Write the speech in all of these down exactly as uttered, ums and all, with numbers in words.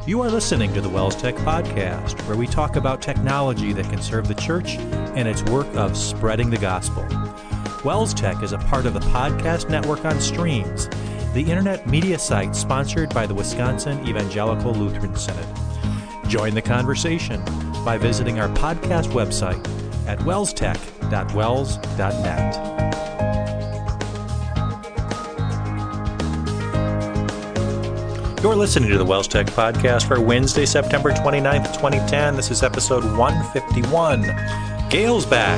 You are listening to the Wells Tech Podcast, where we talk about technology that can serve the church and its work of spreading the gospel. Wells Tech is a part of the podcast network on Streams, the internet media site sponsored by the Wisconsin Evangelical Lutheran Synod. Join the conversation by visiting our podcast website at wellstech dot wells dot net. You're listening to the Wells Tech Podcast for Wednesday, September twenty-ninth, twenty ten. This is episode one fifty-one. Gail's back.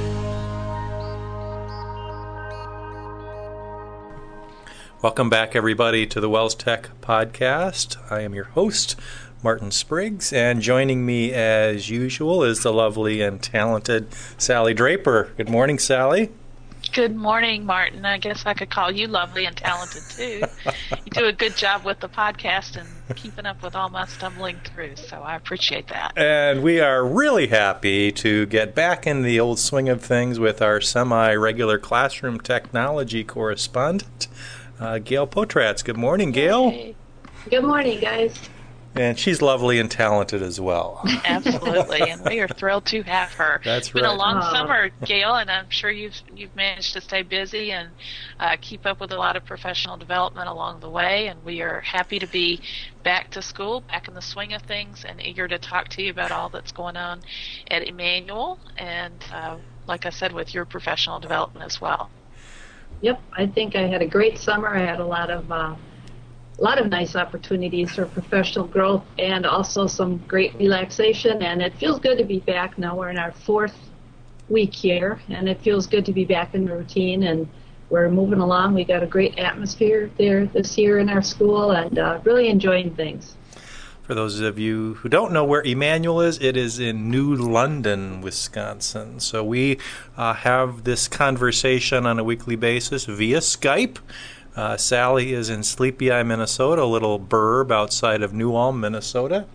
Welcome back, everybody, to the Wells Tech Podcast. I am your host, Martin Spriggs, and joining me, as usual, is the lovely and talented Sally Draper. Good morning, Sally. Good morning, Martin. I guess I could call you lovely and talented, too. You do a good job with the podcast and keeping up with all my stumbling through, so I appreciate that. And we are really happy to get back in the old swing of things with our semi-regular classroom technology correspondent, uh, Gail Potratz. Good morning, Gail. Hey. Good morning, guys. And she's lovely and talented as well. Absolutely, and we are thrilled to have her. That's it's been right. a long Aww. summer, Gail, and I'm sure you've you've managed to stay busy and uh, keep up with a lot of professional development along the way. And we are happy to be back to school, back in the swing of things, and eager to talk to you about all that's going on at Emmanuel. And uh, like I said, with your professional development as well. Yep, I think I had a great summer. I had a lot of uh, a lot of nice opportunities for professional growth and also some great relaxation, and it feels good to be back. Now we're in our fourth week here, and it feels good to be back in the routine, and we're moving along. We got a great atmosphere there this year in our school, and uh, really enjoying things. For those of you who don't know where Emmanuel is, it is in New London, Wisconsin. So we uh, have this conversation on a weekly basis via Skype. Uh, Sally is in Sleepy Eye, Minnesota, a little burb outside of New Ulm, Minnesota.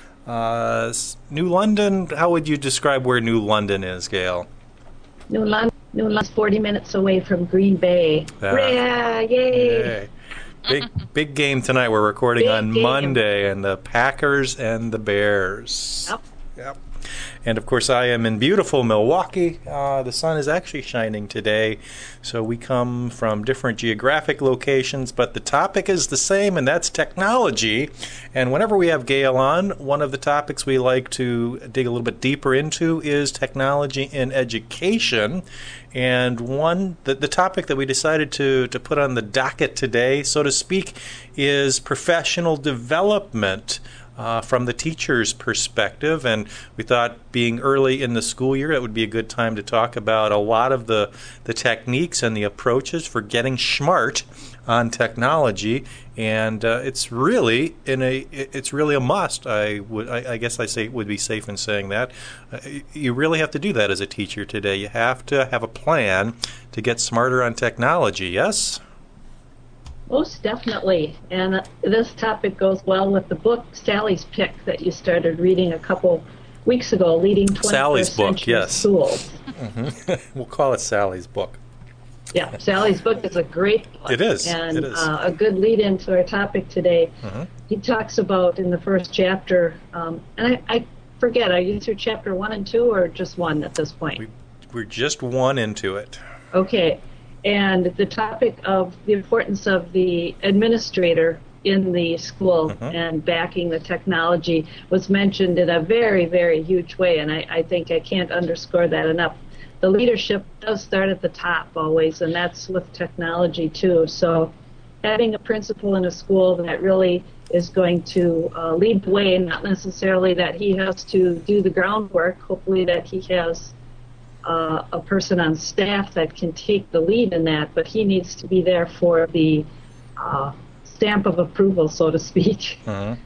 Uh, New London, how would you describe where New London is, Gail? New London, New London's forty minutes away from Green Bay. Ah. Yeah, yay! Yay. Big big game tonight. We're recording Big on game. Monday, and the Packers and the Bears. Yep. Yep. And, of course, I am in beautiful Milwaukee. Uh, the sun is actually shining today, so we come from different geographic locations, but the topic is the same, and that's technology. And whenever we have Gail on, one of the topics we like to dig a little bit deeper into is technology in education. And one, the, the topic that we decided to, to put on the docket today, so to speak, is professional development. Uh, from the teacher's perspective, and we thought being early in the school year, it would be a good time to talk about a lot of the, the techniques and the approaches for getting smart on technology, and uh, it's really in a it's really a must. I would I, I guess I say would be safe in saying that uh, you really have to do that as a teacher today. You have to have a plan to get smarter on technology. Yes. Most definitely, and uh, this topic goes well with the book Sally's Pick that you started reading a couple weeks ago, Leading twenty-first Sally's book, Century yes. Schools. Mm-hmm. We'll call it Sally's book. Yeah, Sally's book is a great book. It is. And it is. Uh, a good lead into our topic today. Mm-hmm. He talks about in the first chapter, um, and I, I forget, are you through chapter one and two or just one at this point? We, we're just one into it. Okay. And the topic of the importance of the administrator in the school mm-hmm. and backing the technology was mentioned in a very, very huge way, and I, I think I can't underscore that enough. The leadership does start at the top always, and that's with technology too. So having a principal in a school that really is going to uh, lead the way, not necessarily that he has to do the groundwork, hopefully that he has Uh, a person on staff that can take the lead in that, but he needs to be there for the uh, stamp of approval, so to speak. Mm-hmm.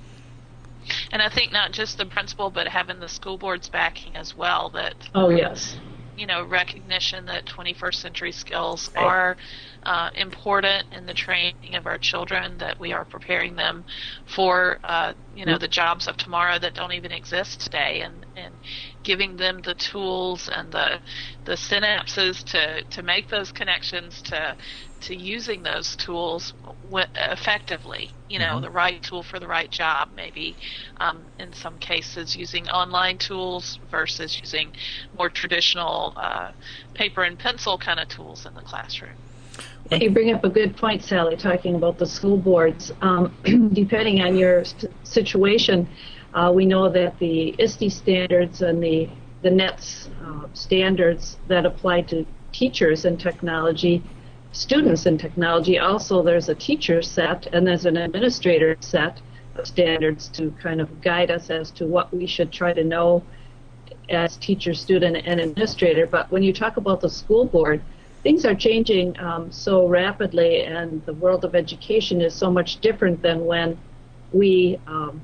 And I think not just the principal, but having the school board's backing as well. That Oh, yes. You know, recognition that twenty-first century skills are uh, important in the training of our children, that we are preparing them for, uh, you know, the jobs of tomorrow that don't even exist today. And, and giving them the tools and the the synapses to, to make those connections to to using those tools w- effectively. You know, mm-hmm. the right tool for the right job. Maybe um, in some cases using online tools versus using more traditional uh, paper and pencil kind of tools in the classroom. You bring up a good point, Sally, talking about the school boards. Um, depending on your st- situation, uh, we know that the I S T E standards and the, the NETS uh, standards that apply to teachers in technology, students in technology, also there's a teacher set and there's an administrator set of standards to kind of guide us as to what we should try to know as teacher, student, and administrator. But when you talk about the school board, things are changing um, so rapidly, and the world of education is so much different than when we, um,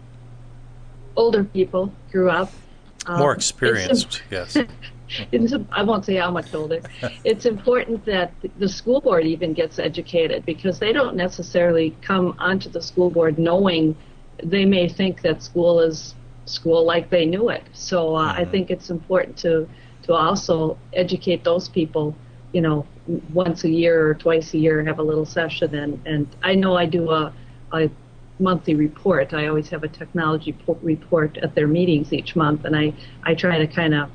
older people, grew up. Um, More experienced, yes. It's, I won't say how much older. It's important that the school board even gets educated, because they don't necessarily come onto the school board knowing. They may think that school is school like they knew it. So uh, mm-hmm. I think it's important to, to also educate those people, you know, once a year or twice a year, have a little session. And, and I know I do a, a monthly report. I always have a technology po- report at their meetings each month, and I, I try to kind of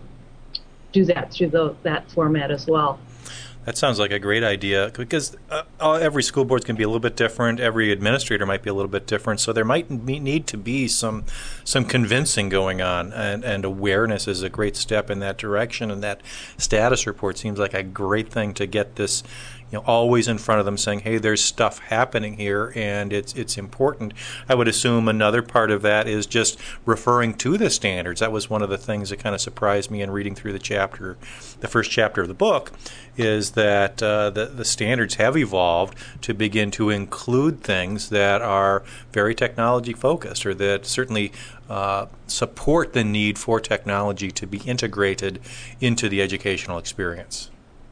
do that through the, that format as well. That sounds like a great idea, because uh, every school board's going to be a little bit different. Every administrator might be a little bit different. So there might be, need to be some some convincing going on, and, and awareness is a great step in that direction. And that status report seems like a great thing to get this, you know, always in front of them, saying, "Hey, there's stuff happening here, and it's it's important." I would assume another part of that is just referring to the standards. That was one of the things that kind of surprised me in reading through the chapter, the first chapter of the book, is that uh, the the standards have evolved to begin to include things that are very technology focused, or that certainly uh, support the need for technology to be integrated into the educational experience.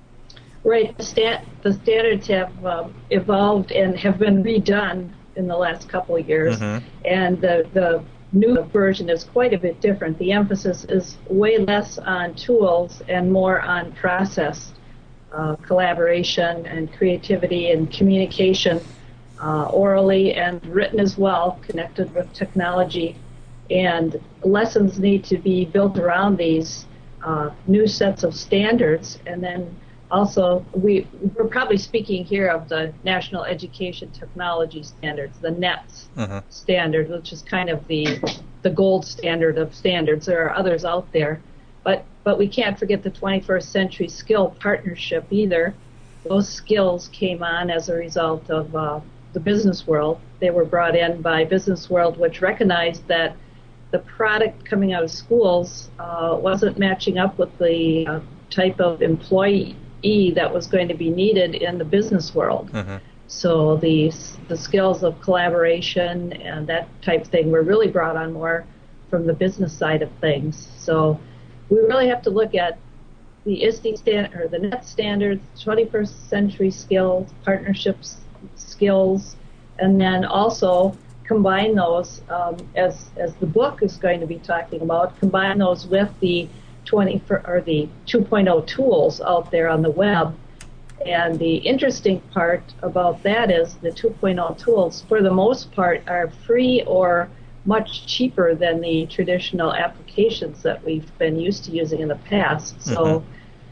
Right. The, stat, the standards have um, evolved and have been redone in the last couple of years, mm-hmm. and the, the new version is quite a bit different. The emphasis is way less on tools and more on process, uh, collaboration and creativity and communication, uh, orally and written as well, connected with technology. And lessons need to be built around these uh, new sets of standards. And then also, we, we're probably speaking here of the National Education Technology Standards, the NETS mm-hmm. standard, which is kind of the the gold standard of standards. There are others out there, but but we can't forget the twenty-first Century Skill Partnership either. Those skills came on as a result of uh, the business world. They were brought in by business world, which recognized that the product coming out of schools uh, wasn't matching up with the uh, type of employee that was going to be needed in the business world. Mm-hmm. So the the skills of collaboration and that type of thing were really brought on more from the business side of things. So we really have to look at the I S T E stand or the NET standards, twenty-first century skills, partnerships skills, and then also combine those um, as as the book is going to be talking about. Combine those with the twenty or the two point oh tools out there on the web. And the interesting part about that is the two point oh tools, for the most part, are free or much cheaper than the traditional applications that we've been used to using in the past. So mm-hmm.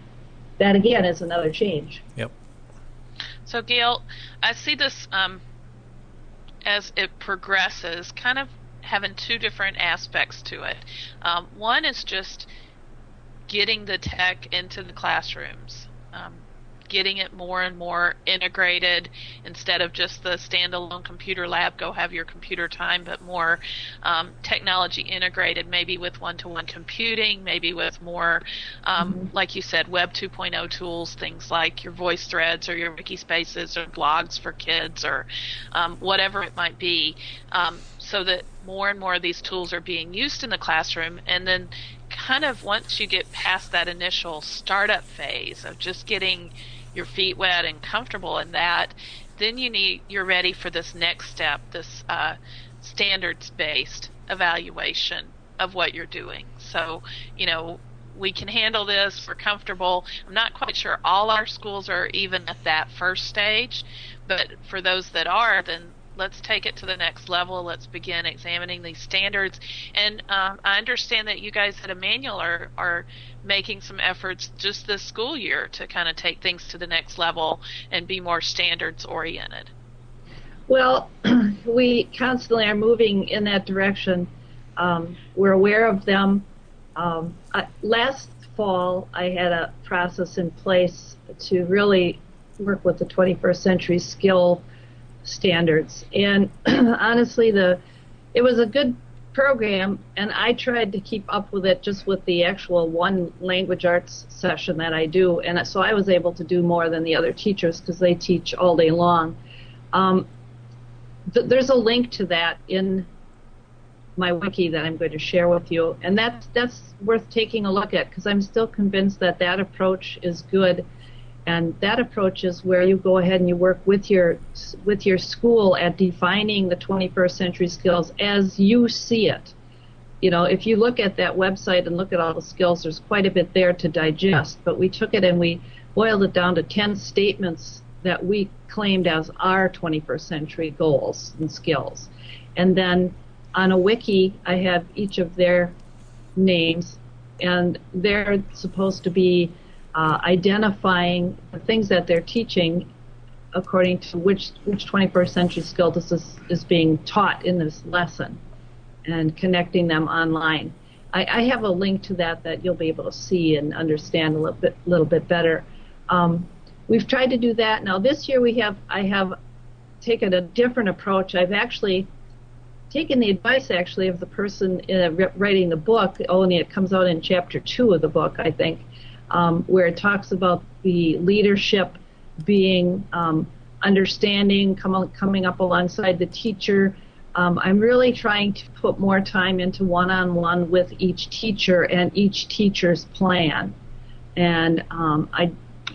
that, again, is another change. Yep. So, Gail, I see this um, as it progresses, kind of having two different aspects to it. Um, one is just getting the tech into the classrooms, um, getting it more and more integrated instead of just the standalone computer lab, go have your computer time, but more um, technology integrated, maybe with one-to-one computing, maybe with more, um, mm-hmm. like you said, Web two point oh tools, things like your voice threads or your wiki spaces or blogs for kids or um, whatever it might be, um, so that more and more of these tools are being used in the classroom. And then kind of once you get past that initial startup phase of just getting your feet wet and comfortable in that, then you need you're ready for this next step, this uh, standards-based evaluation of what you're doing. So, you know, we can handle this, we're comfortable. I'm not quite sure all our schools are even at that first stage, but for those that are, then let's take it to the next level. Let's begin examining these standards. And um, I understand that you guys at Emmanuel are, are making some efforts just this school year to kind of take things to the next level and be more standards oriented. Well, we constantly are moving in that direction. Um, we're aware of them. Um, I, last fall, I had a process in place to really work with the twenty-first century skill standards. And honestly, the it was a good program, and I tried to keep up with it just with the actual one language arts session that I do. And so I was able to do more than the other teachers because they teach all day long. Um, th- there's a link to that in my wiki that I'm going to share with you, and that's that's worth taking a look at because I'm still convinced that that approach is good, and that approach is where you go ahead and you work with your with your school at defining the twenty-first century skills as you see it. You know, if you look at that website and look at all the skills, there's quite a bit there to digest, but we took it and we boiled it down to ten statements that we claimed as our twenty-first century goals and skills, and then on a wiki, I have each of their names, and they're supposed to be uh, identifying the things that they're teaching according to which which twenty-first century skill this is, is being taught in this lesson, and connecting them online. I, I have a link to that that you'll be able to see and understand a little bit little bit better. Um, we've tried to do that. Now this year we have I have taken a different approach. I've actually taken the advice, actually, of the person uh, writing the book, only it comes out in chapter two of the book, I think, um, where it talks about the leadership being um, understanding, com- coming up alongside the teacher. Um, I'm really trying to put more time into one-on-one with each teacher and each teacher's plan. And um, I,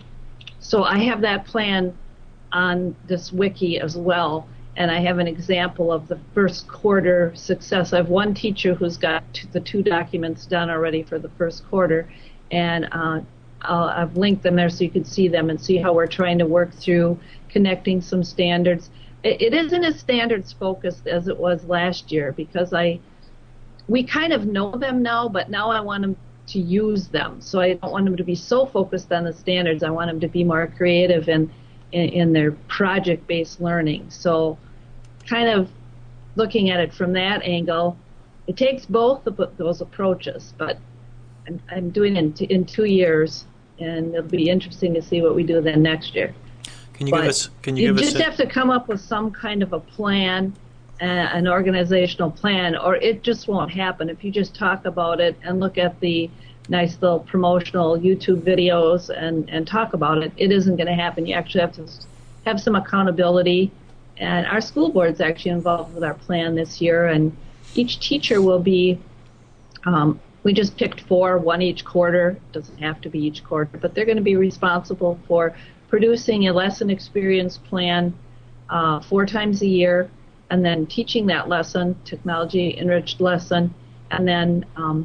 so I have that plan on this wiki as well. And I have an example of the first quarter success. I have one teacher who's got t- the two documents done already for the first quarter, and uh, I'll, I've linked them there so you can see them and see how we're trying to work through connecting some standards. It, it isn't as standards focused as it was last year because I we kind of know them now, but now I want them to use them. So I don't want them to be so focused on the standards. I want them to be more creative and in, in their project-based learning. So kind of looking at it from that angle, it takes both of those approaches, but I'm, I'm doing it in, t- in two years, and it'll be interesting to see what we do then next year. Can you but give us? Can you, you give just us? A- have to come up with some kind of a plan, uh, an organizational plan, or it just won't happen. If you just talk about it and look at the nice little promotional YouTube videos and, and talk about it, it isn't going to happen. You actually have to have some accountability. And our school board's actually involved with our plan this year, and each teacher will be, um, we just picked four, one each quarter. It doesn't have to be each quarter, but they're going to be responsible for producing a lesson experience plan uh, four times a year, and then teaching that lesson, technology-enriched lesson, and then um,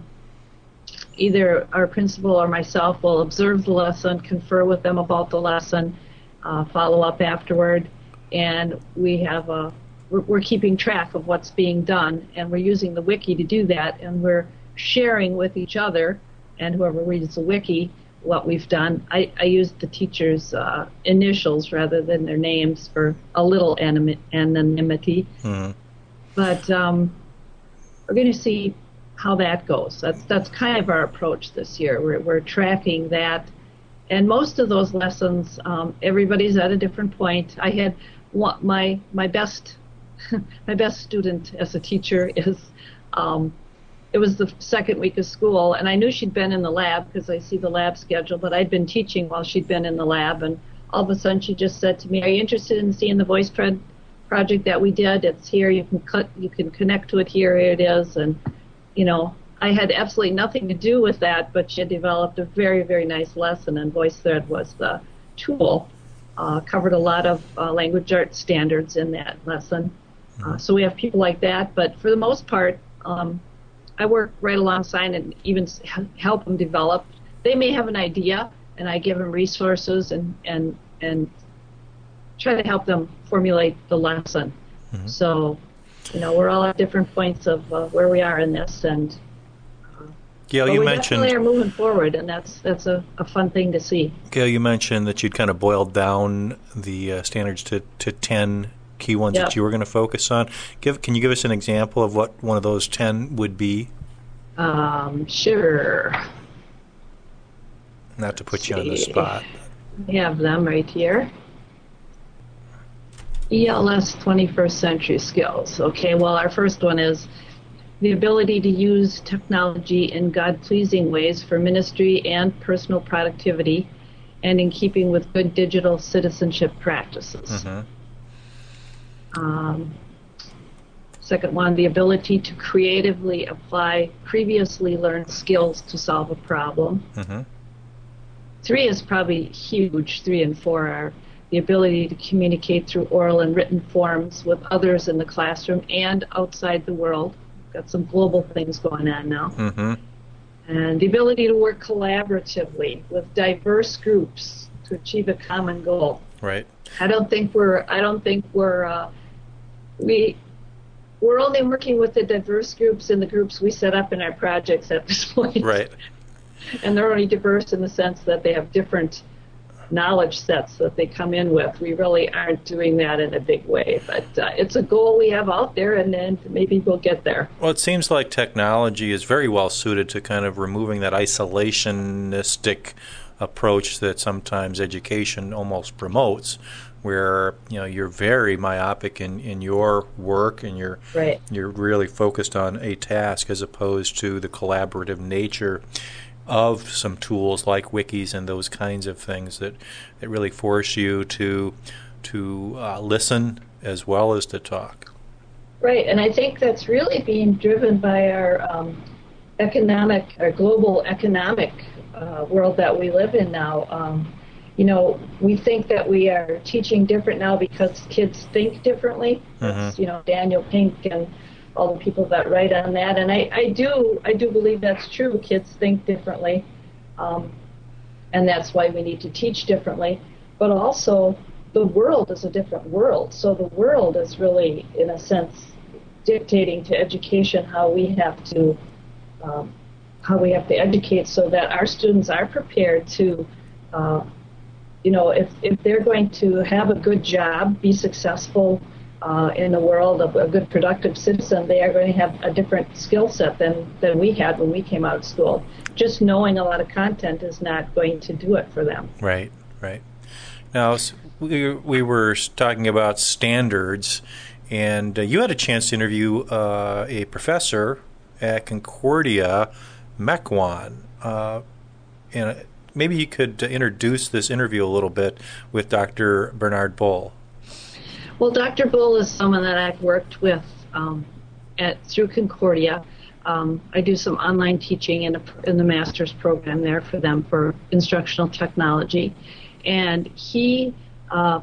either our principal or myself will observe the lesson, confer with them about the lesson, uh, follow up afterward. And we have a, we're, we're keeping track of what's being done, and we're using the wiki to do that, and we're sharing with each other and whoever reads the wiki what we've done. I, I used the teachers' uh, initials rather than their names for a little anim- anonymity. Mm-hmm. But um, we're going to see how that goes. That's that's kind of our approach this year. We're we're tracking that, and most of those lessons, um, everybody's at a different point. I had one, my my best my best student as a teacher is. Um, It was the second week of school, and I knew she'd been in the lab because I see the lab schedule, but I'd been teaching while she'd been in the lab, and all of a sudden she just said to me, "Are you interested in seeing the VoiceThread project that we did? It's here. You can cut, you can connect to it here. Here it is." And, you know, I had absolutely nothing to do with that, but she had developed a very, very nice lesson, and VoiceThread was the tool. Uh, covered a lot of uh, language arts standards in that lesson. Uh, so we have people like that, but for the most part, um, I work right alongside and even s- help them develop. They may have an idea, and I give them resources and and and try to help them formulate the lesson. Mhm. So, you know, we're all at different points of uh, where we are in this, and Gail, but you we mentioned definitely are moving forward, and that's that's a, a fun thing to see. Gail, you mentioned that you'd kind of boiled down the uh, standards to, to ten key ones Yep. that you were going to focus on. Give, can you give us an example of what one of those ten would be? Um, sure. Not to put you on the See. spot. We have them right here. E L S twenty-first century skills. Okay, well, our first one is the ability to use technology in God-pleasing ways for ministry and personal productivity and in keeping with good digital citizenship practices. Mhm. Um, second one, the ability to creatively apply previously learned skills to solve a problem. Mhm. Three is probably huge. Three and four are the ability to communicate through oral and written forms with others in the classroom and outside the world. Got some global things going on now. Mhm. And the ability to work collaboratively with diverse groups to achieve a common goal. Right. I don't think we're. I don't think we're. Uh, we. We're only working with the diverse groups in the groups we set up in our projects at this point. Right. And they're only diverse in the sense that they have different knowledge sets that they come in with. We really aren't doing that in a big way, but uh, it's a goal we have out there, and then maybe we'll get there. Well, it seems like technology is very well suited to kind of removing that isolationistic approach that sometimes education almost promotes, where you know you're very myopic in, in your work and you're Right. you're really focused on a task as opposed to the collaborative nature of some tools like wikis and those kinds of things that, that really force you to to uh, listen as well as to talk. Right, and I think that's really being driven by our um, economic, our global economic uh, world that we live in now. Um, you know, we think that we are teaching different now because kids think differently. That's, you know, Daniel Pink and all the people that write on that, and I, I do I do believe that's true. Kids think differently, um, and that's why we need to teach differently. But also, the world is a different world. So the world is really, in a sense, dictating to education how we have to um, how we have to educate so that our students are prepared to, uh, you know, if if they're going to have a good job, be successful. Uh, in the world of a good productive citizen, they are going to have a different skill set than, than we had when we came out of school. Just knowing a lot of content is not going to do it for them. Right, right. Now, we, we were talking about standards, and uh, you had a chance to interview uh, a professor at Concordia, Mequon. Uh, and maybe you could uh, introduce this interview a little bit with Doctor Bernard Bull. Well, Doctor Bull is someone that I've worked with um, at through Concordia. Um, I do some online teaching in, a, in the master's program there for them for instructional technology. And he, uh,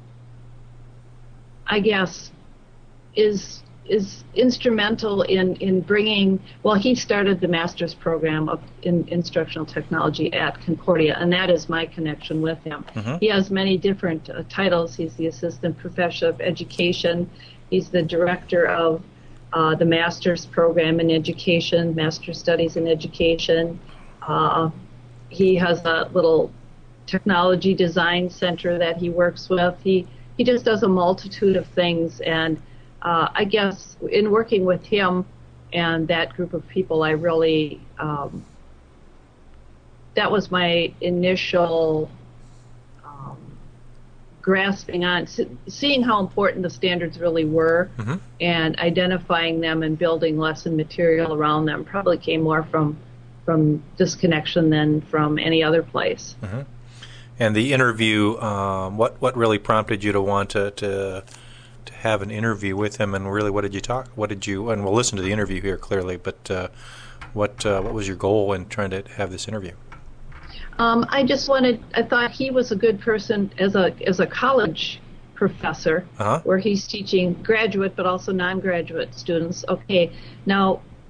I guess, is is instrumental in, in bringing, well, he started the master's program of in instructional technology at Concordia, and that is my connection with him. Mm-hmm. He has many different uh, titles. He's the assistant professor of education. He's the director of uh, the master's program in education, master's studies in education. Uh, he has a little technology design center that he works with. He, he just does a multitude of things, and Uh, I guess in working with him and that group of people, I really, um, that was my initial um, grasping on, seeing how important the standards really were, mm-hmm. and identifying them and building lesson material around them probably came more from, from this connection than from any other place. Mm-hmm. And the interview, um, what, what really prompted you to want to, to to have an interview with him, and really, what did you talk? What did you? And we'll listen to the interview here clearly. But uh, what uh, what was your goal in trying to have this interview? Um, I just wanted. I thought he was a good person as a as a college professor, uh-huh. where he's teaching graduate but also non-graduate students. Okay, now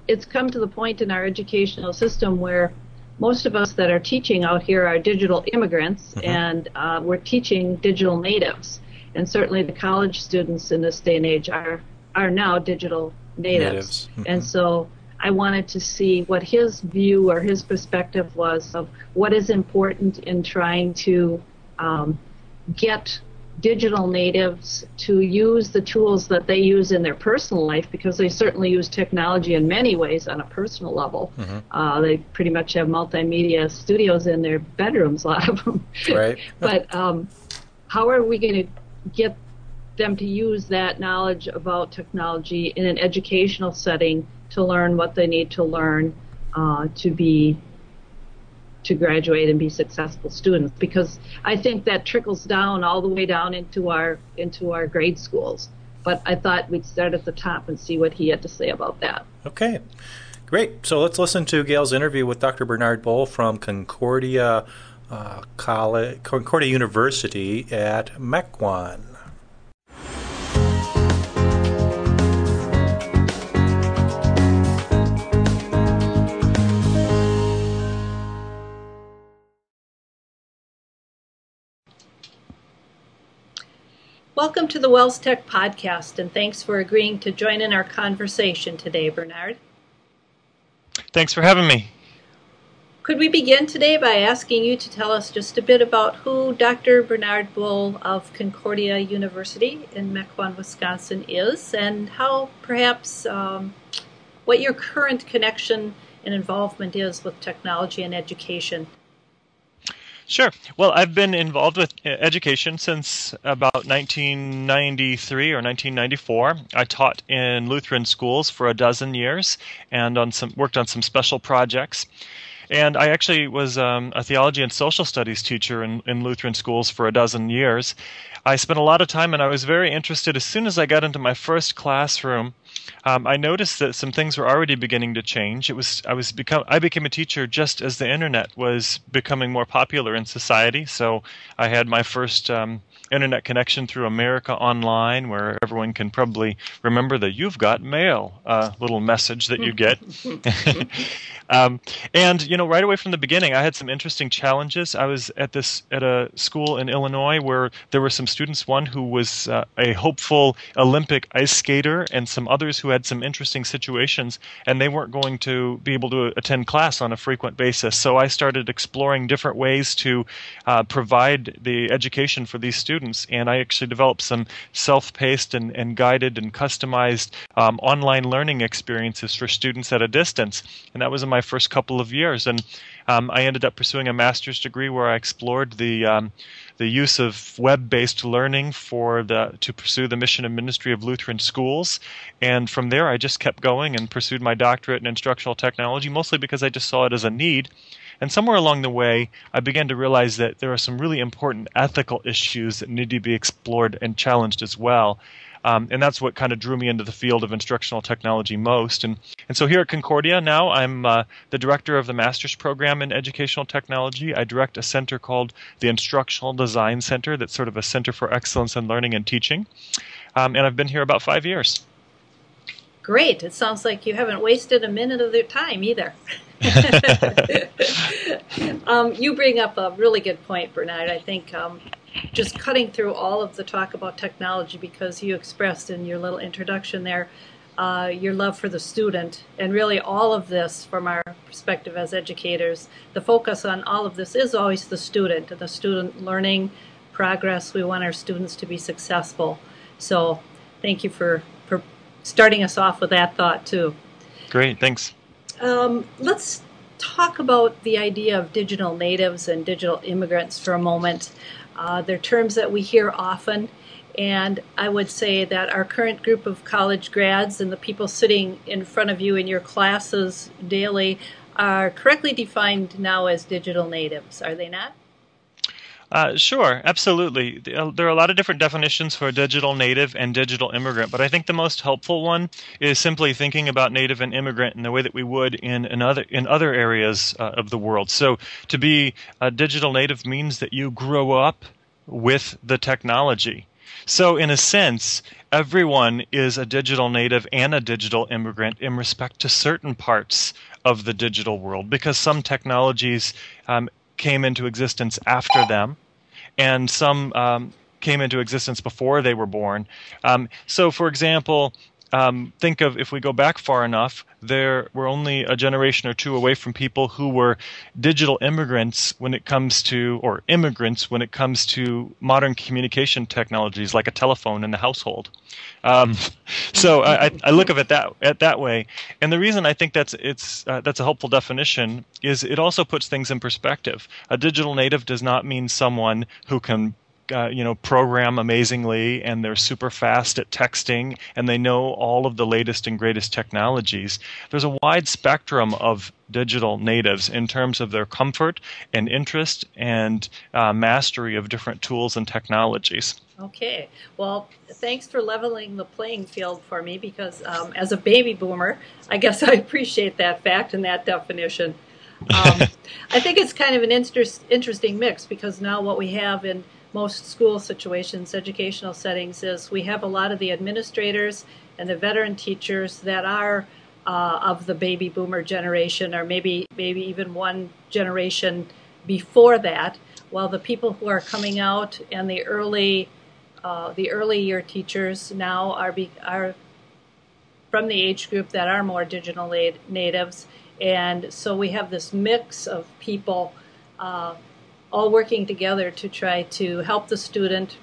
it's come to the point in our educational system where most of us that are teaching out here are digital immigrants, mm-hmm. and uh, we're teaching digital natives. And certainly the college students in this day and age are, are now digital natives. natives. Mm-hmm. And so I wanted to see what his view or his perspective was of what is important in trying to um, get digital natives to use the tools that they use in their personal life, because they certainly use technology in many ways on a personal level. Mm-hmm. Uh, they pretty much have multimedia studios in their bedrooms, a lot of them. Right. But um, how are we going to get them to use that knowledge about technology in an educational setting to learn what they need to learn uh, to be to graduate and be successful students? Because I think that trickles down all the way down into our into our grade schools. But I thought we'd start at the top and see what he had to say about that. Okay, great. So let's listen to Gail's interview with Doctor Bernard Bull from Concordia uh, College, Concordia University at Mequon. Welcome to the Wells Tech Podcast, and thanks for agreeing to join in our conversation today, Bernard. Thanks for having me. Could we begin today by asking you to tell us just a bit about who Doctor Bernard Bull of Concordia University in Mequon, Wisconsin is, and how perhaps um, what your current connection and involvement is with technology and education? Sure. Well, I've been involved with education since about nineteen ninety-three or nineteen ninety-four. I taught in Lutheran schools for a dozen years and on some worked on some special projects. And I actually was um, a theology and social studies teacher in, in Lutheran schools for a dozen years. I spent a lot of time, and I was very interested. As soon as I got into my first classroom, um, I noticed that some things were already beginning to change. It was I was become I became a teacher just as the internet was becoming more popular in society. So I had my first um, internet connection through America Online, where everyone can probably remember the "You've got mail" uh, little message that you get. um, and you know, right away from the beginning, I had some interesting challenges. I was at this at a school in Illinois where there were some students, one who was uh, a hopeful Olympic ice skater, and some others who had some interesting situations, and they weren't going to be able to attend class on a frequent basis. So I started exploring different ways to uh, provide the education for these students, and I actually developed some self-paced and, and guided and customized um, online learning experiences for students at a distance, and that was in my first couple of years. And um, I ended up pursuing a master's degree where I explored the um, the use of web-based learning for the to pursue the mission and ministry of Lutheran schools. And from there, I just kept going and pursued my doctorate in instructional technology, mostly because I just saw it as a need. And somewhere along the way, I began to realize that there are some really important ethical issues that need to be explored and challenged as well. Um, and that's what kind of drew me into the field of instructional technology most. And, and so here at Concordia now, I'm uh, the director of the master's program in educational technology. I direct a center called the Instructional Design Center that's sort of a center for excellence in learning and teaching. Um, and I've been here about five years. Great. It sounds like you haven't wasted a minute of their time either. um, you bring up a really good point, Bernard. I think um, just cutting through all of the talk about technology, because you expressed in your little introduction there uh, your love for the student, and really all of this from our perspective as educators, the focus on all of this is always the student, the student learning progress. We want our students to be successful. So thank you for, for starting us off with that thought too. Great, thanks. Um, let's talk about the idea of digital natives and digital immigrants for a moment. Uh, they're terms that we hear often, and I would say that our current group of college grads and the people sitting in front of you in your classes daily are correctly defined now as digital natives, are they not? Uh, sure, absolutely. There are a lot of different definitions for digital native and digital immigrant, but I think the most helpful one is simply thinking about native and immigrant in the way that we would in, in other in other areas uh, of the world. So to be a digital native means that you grow up with the technology. So in a sense, everyone is a digital native and a digital immigrant in respect to certain parts of the digital world, because some technologies um, came into existence after them, and some um, came into existence before they were born. Um, so, for example, um, think of, if we go back far enough, there were only a generation or two away from people who were digital immigrants when it comes to, or immigrants when it comes to modern communication technologies like a telephone in the household. Um, so I, I look at it that at that way, and the reason I think that's it's uh, that's a helpful definition is it also puts things in perspective. A digital native does not mean someone who can Uh, you know, program amazingly, and they're super fast at texting, and they know all of the latest and greatest technologies. There's a wide spectrum of digital natives in terms of their comfort and interest and uh, mastery of different tools and technologies. Okay. Well, thanks for leveling the playing field for me, because um, as a baby boomer, I guess I appreciate that fact and that definition. Um, I think it's kind of an inter- interesting mix, because now what we have in most school situations, educational settings, is we have a lot of the administrators and the veteran teachers that are uh, of the baby boomer generation, or maybe maybe even one generation before that, while the people who are coming out and the early uh, the early year teachers now are be, are from the age group that are more digital nat- natives, and so we have this mix of people Uh, all working together to try to help the student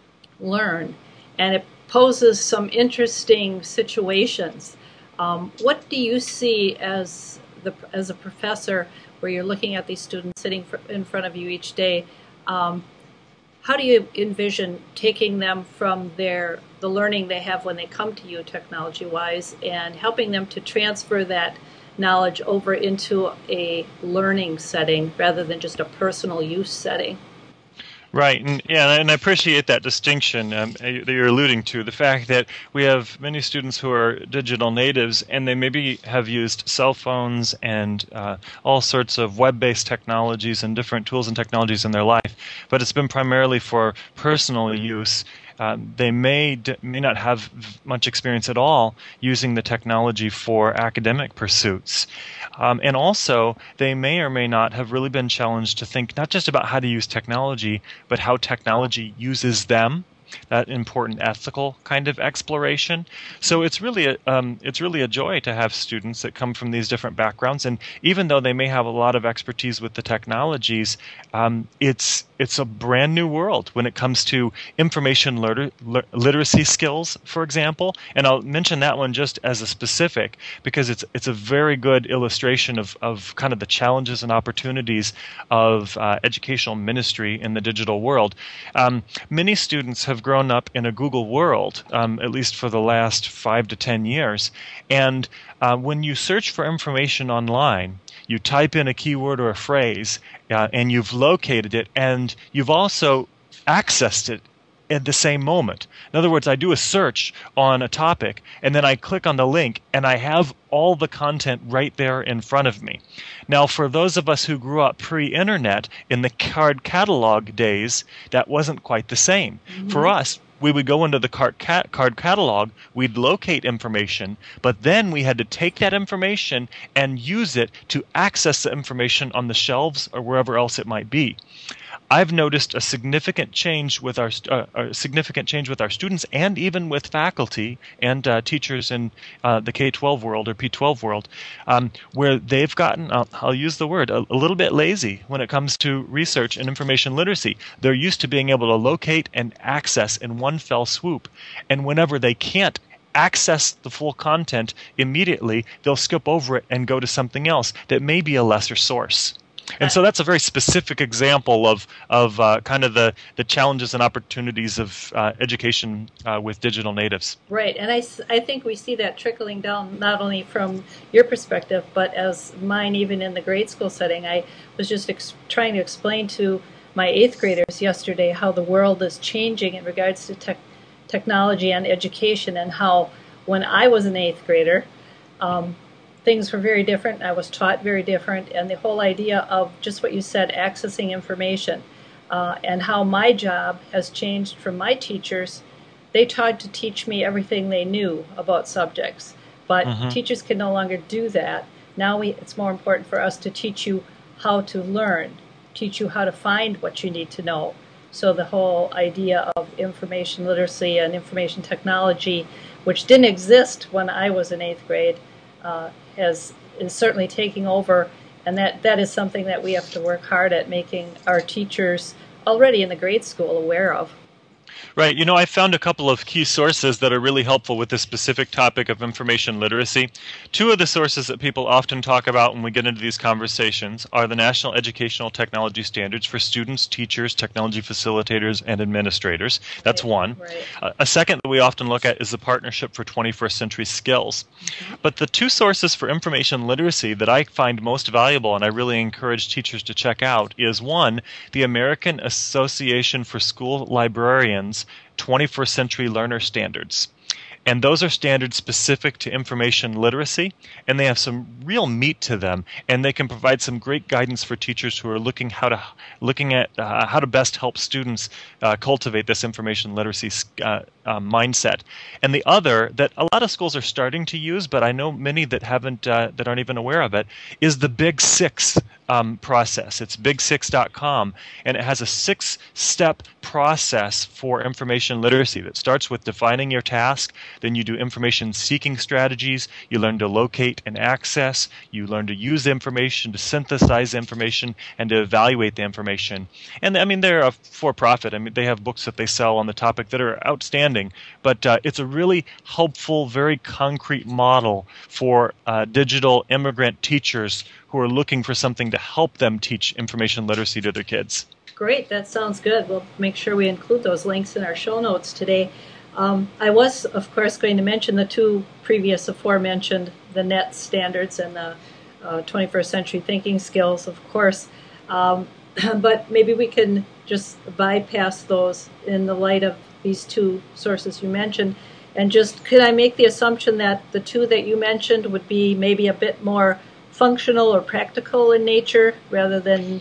learn. And it poses some interesting situations. Um, what do you see as the as a professor, where you're looking at these students sitting in front of you each day? Um, how do you envision taking them from their the learning they have when they come to you technology-wise, and helping them to transfer that knowledge over into a learning setting rather than just a personal use setting? Right, and yeah, and I appreciate that distinction um, that you're alluding to. The fact that we have many students who are digital natives, and they maybe have used cell phones and uh, all sorts of web-based technologies and different tools and technologies in their life, but it's been primarily for personal use. Uh, they may d- may not have much experience at all using the technology for academic pursuits. Um, and also, they may or may not have really been challenged to think not just about how to use technology, but how technology uses them. That important ethical kind of exploration. So it's really a um, it's really a joy to have students that come from these different backgrounds, and even though they may have a lot of expertise with the technologies, um, it's it's a brand new world when it comes to information liter- literacy skills, for example. And I'll mention that one just as a specific, because it's it's a very good illustration of of kind of the challenges and opportunities of uh, educational ministry in the digital world. Um, many students have grown up in a Google world, um, at least for the last five to ten years. And uh, when you search for information online, you type in a keyword or a phrase, uh, and you've located it, and you've also accessed it at the same moment. In other words, I do a search on a topic, and then I click on the link, and I have all the content right there in front of me. Now, for those of us who grew up pre-internet in the card catalog days, that wasn't quite the same. Mm-hmm. For us, we would go into the card, cat, card catalog, we'd locate information, but then we had to take that information and use it to access the information on the shelves or wherever else it might be. I've noticed a significant change with our uh, a significant change with our students, and even with faculty and uh, teachers in uh, the K twelve world or P twelve world, um, where they've gotten, I'll, I'll use the word, a, a little bit lazy when it comes to research and information literacy. They're used to being able to locate and access in one fell swoop, and whenever they can't access the full content immediately, they'll skip over it and go to something else that may be a lesser source. And so that's a very specific example of of uh, kind of the, the challenges and opportunities of uh, education uh, with digital natives. Right, and I, I think we see that trickling down not only from your perspective, but as mine, even in the grade school setting. I was just ex- trying to explain to my eighth graders yesterday how the world is changing in regards to tech, technology and education, and how when I was an eighth grader, um, things were very different. I was taught very different, and the whole idea of just what you said, accessing information, uh, and how my job has changed from my teachers they tried to teach me everything they knew about subjects. But Mm-hmm. teachers can no longer do that. Now we, it's more important for us to teach you how to learn, teach you how to find what you need to know. So the whole idea of information literacy and information technology, which didn't exist when I was in eighth grade, uh, has is certainly taking over, and that, that is something that we have to work hard at making our teachers already in the grade school aware of. Right. You know, I found a couple of key sources that are really helpful with this specific topic of information literacy. Two of the sources that people often talk about when we get into these conversations are the National Educational Technology Standards for students, teachers, technology facilitators, and administrators. That's Right, one. right. Uh, a second that we often look at is the Partnership for twenty-first Century Skills. But the two sources for information literacy that I find most valuable and I really encourage teachers to check out is one, the American Association for School Librarians twenty-first Century Learner Standards. And those are standards specific to information literacy, and they have some real meat to them, and they can provide some great guidance for teachers who are looking how to looking at uh, how to best help students uh, cultivate this information literacy uh, uh, mindset. And the other that a lot of schools are starting to use, but I know many that haven't uh, that aren't even aware of it, is the Big Six um, process. It's big six dot com, and it has a six-step process for information literacy that starts with defining your task. Then you do information seeking strategies. You learn to locate and access. You learn to use the information, to synthesize the information, and to evaluate the information. And I mean, they're a for-profit. I mean, they have books that they sell on the topic that are outstanding. But uh, it's a really helpful, very concrete model for uh, digital immigrant teachers who are looking for something to help them teach information literacy to their kids. Great, that sounds good. We'll make sure we include those links in our show notes today. Um, I was, of course, going to mention the two previous aforementioned, the N E T standards and the uh, twenty-first Century Thinking Skills, of course. Um, but maybe we can just bypass those in the light of these two sources you mentioned. And just, could I make the assumption that the two that you mentioned would be maybe a bit more functional or practical in nature rather than,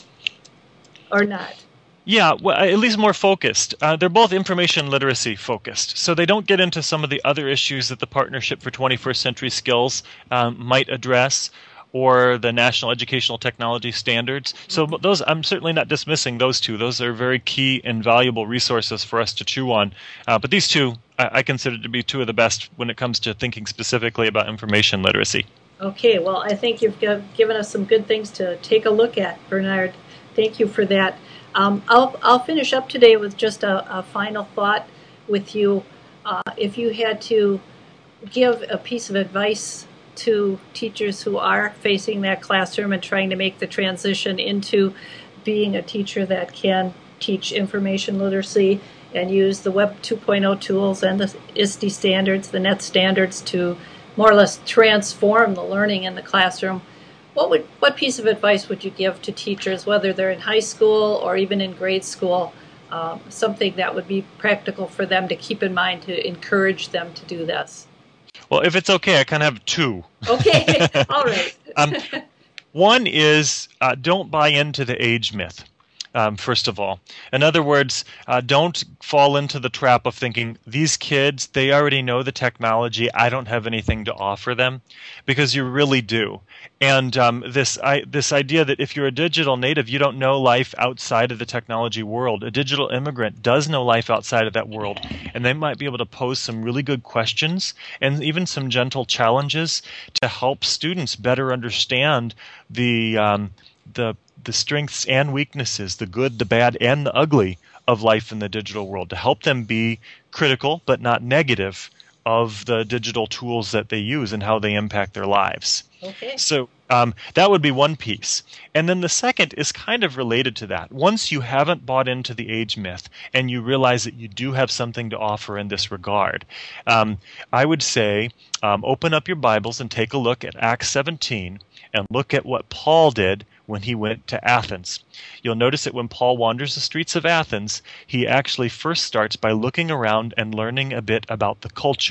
or not? Yeah, well, at least more focused. Uh, they're both information literacy focused, so they don't get into some of the other issues that the Partnership for twenty-first Century Skills um, might address, or the National Educational Technology Standards. So those, I'm certainly not dismissing those two. Those are very key and valuable resources for us to chew on. Uh, but these two, I, I consider to be two of the best when it comes to thinking specifically about information literacy. Okay, well, I think you've given us some good things to take a look at, Bernard. Thank you for that. Um, I'll, I'll finish up today with just a, a final thought with you. Uh, if you had to give a piece of advice to teachers who are facing that classroom and trying to make the transition into being a teacher that can teach information literacy and use the Web two point oh tools and the I S T E standards, the N E T standards to more or less transform the learning in the classroom, What would what piece of advice would you give to teachers, whether they're in high school or even in grade school, um, something that would be practical for them to keep in mind to encourage them to do this? Well, if it's okay, I kind of have two. Okay, all right. um, one is uh, don't buy into the age myth. Um, first of all. In other words, uh, don't fall into the trap of thinking, these kids, they already know the technology, I don't have anything to offer them, because you really do. And um, this I, this idea that if you're a digital native, you don't know life outside of the technology world. A digital immigrant does know life outside of that world, and they might be able to pose some really good questions and even some gentle challenges to help students better understand the um, the the strengths and weaknesses, the good, the bad, and the ugly of life in the digital world, to help them be critical but not negative of the digital tools that they use and how they impact their lives. Okay. So um, that would be one piece. And then the second is kind of related to that. Once you haven't bought into the age myth and you realize that you do have something to offer in this regard, um, I would say um, open up your Bibles and take a look at Acts seventeen and look at what Paul did when he went to Athens. You'll notice that when Paul wanders the streets of Athens, he actually first starts by looking around and learning a bit about the culture.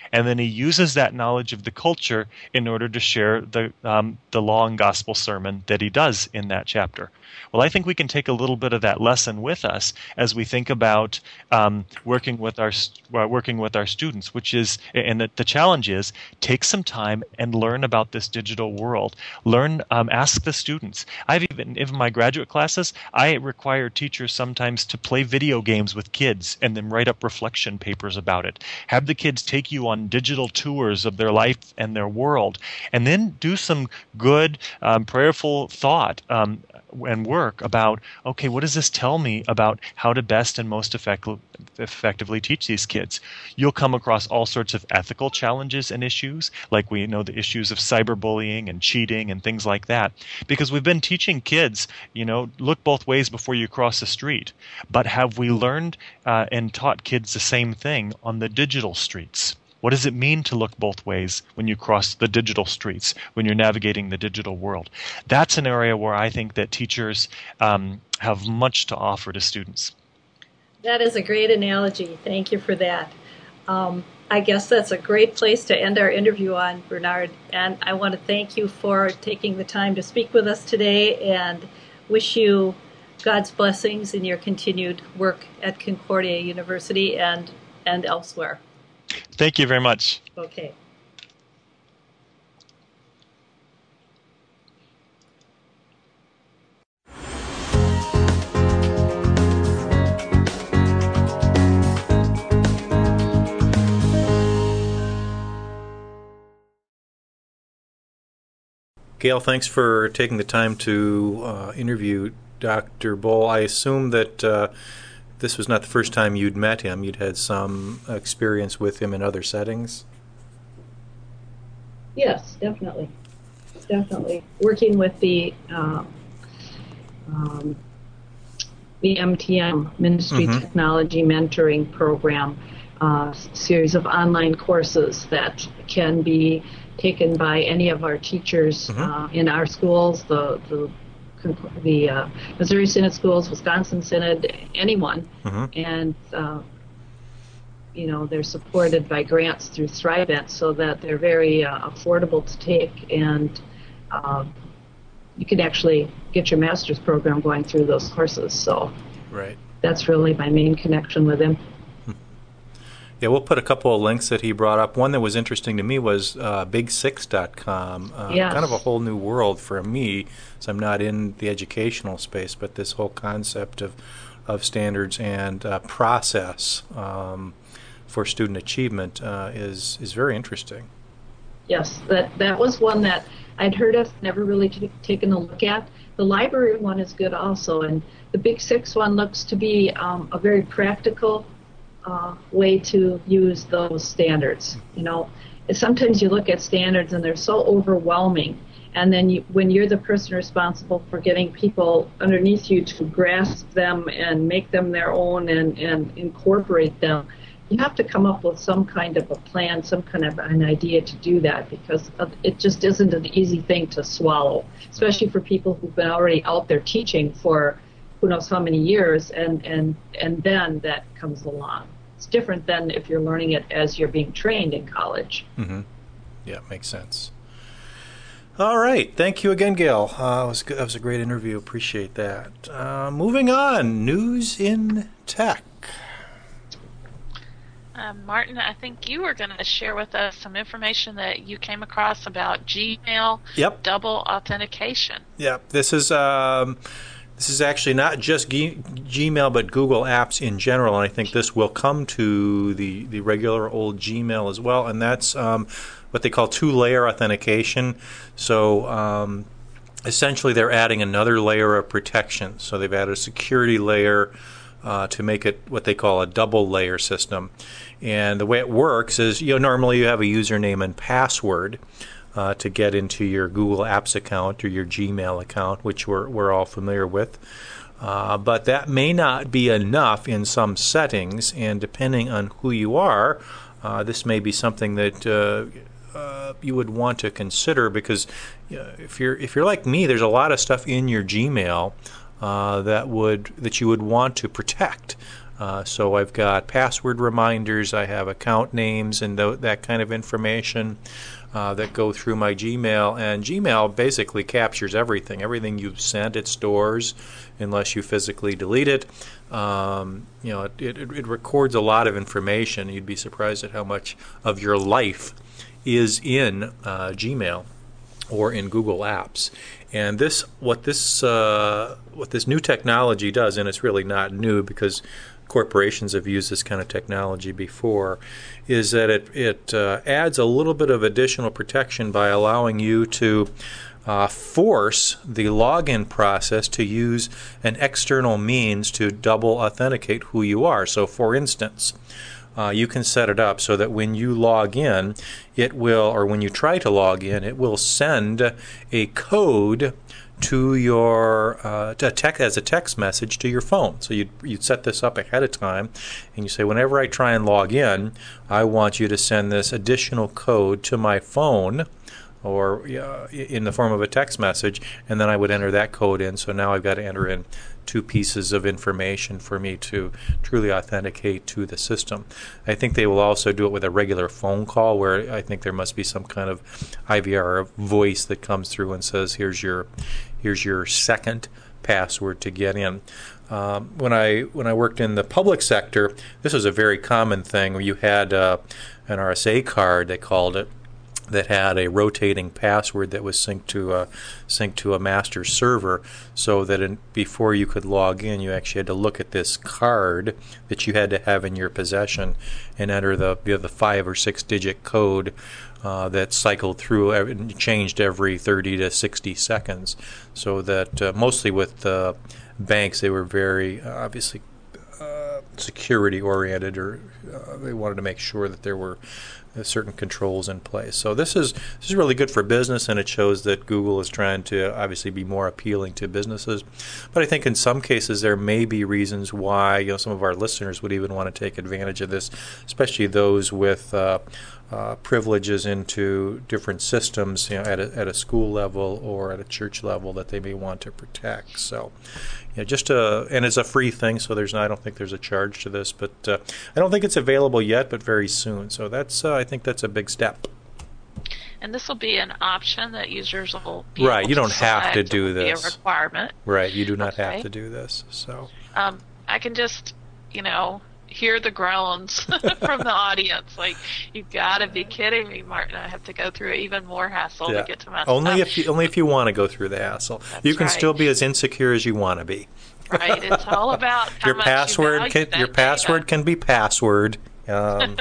and then he uses that knowledge of the culture in order to share the um, the law and gospel sermon that he does in that chapter. Well, I think we can take a little bit of that lesson with us as we think about um, working with our uh, working with our students, which is, and the, the challenge is, take some time and learn about this digital world. Learn, um, ask the students. I've even, in my graduate classes, I require teachers sometimes to play video games with kids and then write up reflection papers about it. Have the kids take you on digital tours of their life and their world, and then do some good, um, prayerful thought um, and work about, okay, what does this tell me about how to best and most effect- effectively teach these kids? You'll come across all sorts of ethical challenges and issues, like we know the issues of cyberbullying and cheating and things like that, because we've been teaching kids, you know, look both ways before you cross the street. But have we learned uh, and taught kids the same thing on the digital streets? What does it mean to look both ways when you cross the digital streets, when you're navigating the digital world? That's an area where I think that teachers um, have much to offer to students. That is a great analogy. Thank you for that. Um, I guess that's a great place to end our interview on, Bernard. And I want to thank you for taking the time to speak with us today, and wish you God's blessings in your continued work at Concordia University and, and elsewhere. Thank you very much. Okay. Gail, thanks for taking the time to uh, interview Doctor Bohl. I assume that uh, this was not the first time you'd met him. You'd had some experience with him in other settings. Yes, definitely. Definitely. Working with the uh, um, the M T M, Ministry Mm-hmm. Technology Mentoring Program, uh, series of online courses that can be taken by any of our teachers Mm-hmm. uh, in our schools, the the the uh, Missouri Synod schools, Wisconsin Synod, anyone, Mm-hmm. and uh, you know, they're supported by grants through Thrivent, so that they're very uh, affordable to take, and uh, you can actually get your master's program going through those courses. So Right. that's really my main connection with him. Yeah, we'll put a couple of links that he brought up. One that was interesting to me was uh, big six dot com. Uh, Yes. Kind of a whole new world for me, so I'm not in the educational space, but this whole concept of, of standards and uh, process um, for student achievement uh, is is very interesting. Yes, that that was one that I'd heard of, never really t- taken a look at. The library one is good also, and the Big Six one looks to be um, a very practical uh, way to use those standards. You know, sometimes you look at standards and they're so overwhelming, and then you, when you're the person responsible for getting people underneath you to grasp them and make them their own and, and incorporate them, you have to come up with some kind of a plan, some kind of an idea to do that, because it just isn't an easy thing to swallow, especially for people who've been already out there teaching for who knows how many years, and, and, and then that comes along. It's different than if you're learning it as you're being trained in college. Mm-hmm. Yeah, makes sense. All right. Thank you again, Gail. Uh, it was good. That was a great interview. Appreciate that. Uh, moving on, news in tech. Um, Martin, I think you were going to share with us some information that you came across about Gmail Yep. double authentication. Yeah, this is um, this is actually not just G- Gmail, but Google Apps in general, and I think this will come to the, the regular old Gmail as well, and that's um, what they call two-layer authentication. So um, essentially they're adding another layer of protection. So they've added a security layer uh, to make it what they call a double-layer system. And the way it works is, you know, normally you have a username and password uh, to get into your Google Apps account or your Gmail account, which we're we're all familiar with. Uh, but that may not be enough in some settings, and depending on who you are, uh, this may be something that uh, uh, you would want to consider, because you know, if you're if you're like me, there's a lot of stuff in your Gmail uh, that would that you would want to protect. Uh, so I've got password reminders, I have account names and th- that kind of information uh, that go through my Gmail. And Gmail basically captures everything. Everything you've sent, it stores unless you physically delete it. Um, you know, it, it, it records a lot of information. You'd be surprised at how much of your life is in uh, Gmail or in Google Apps. And this, what this, uh, what this new technology does, and it's really not new because corporations have used this kind of technology before, is that it it uh, adds a little bit of additional protection by allowing you to uh, force the login process to use an external means to double authenticate who you are. So, for instance, Uh, you can set it up so that when you log in, it will, or when you try to log in, it will send a code to your uh, to text as a text message to your phone. So you'd, you'd set this up ahead of time, and you say, whenever I try and log in, I want you to send this additional code to my phone, or uh, in the form of a text message, and then I would enter that code in. So now I've got to enter in two pieces of information for me to truly authenticate to the system. I think they will also do it with a regular phone call, where I think there must be some kind of I V R voice that comes through and says, here's your here's your second password to get in. Um, when I when I worked in the public sector, this was a very common thing where you had uh, an R S A card, they called it, that had a rotating password that was synced to a synced to a master server, so that in, before you could log in, you actually had to look at this card that you had to have in your possession and enter the you know, the five or six digit code uh, that cycled through and changed every thirty to sixty seconds. So that uh, mostly with uh, banks, they were very uh, obviously uh, security oriented, or uh, they wanted to make sure that there were certain controls in place. So this is this is really good for business, and it shows that Google is trying to obviously be more appealing to businesses. But I think in some cases there may be reasons why you know some of our listeners would even want to take advantage of this, especially those with uh, uh, privileges into different systems, you know, at a, at a school level or at a church level that they may want to protect. So. Yeah, just a, and it's a free thing, so there's not, I don't think there's a charge to this, but uh, I don't think it's available yet, but very soon. So that's uh, I think that's a big step. And this will be an option that users will be right. able You don't to have to select. do It will this. be a requirement. Right. You do not Okay. have to do this. So Um, I can just, you know, hear the groans from the audience. Like, you've got to be kidding me, Martin. I have to go through even more hassle yeah. to get to my only stuff. if you, only if you want to go through the hassle. That's you can right. still be as insecure as you want to be. Right. It's all about how Your much password you value can that your password data. can be password. Um,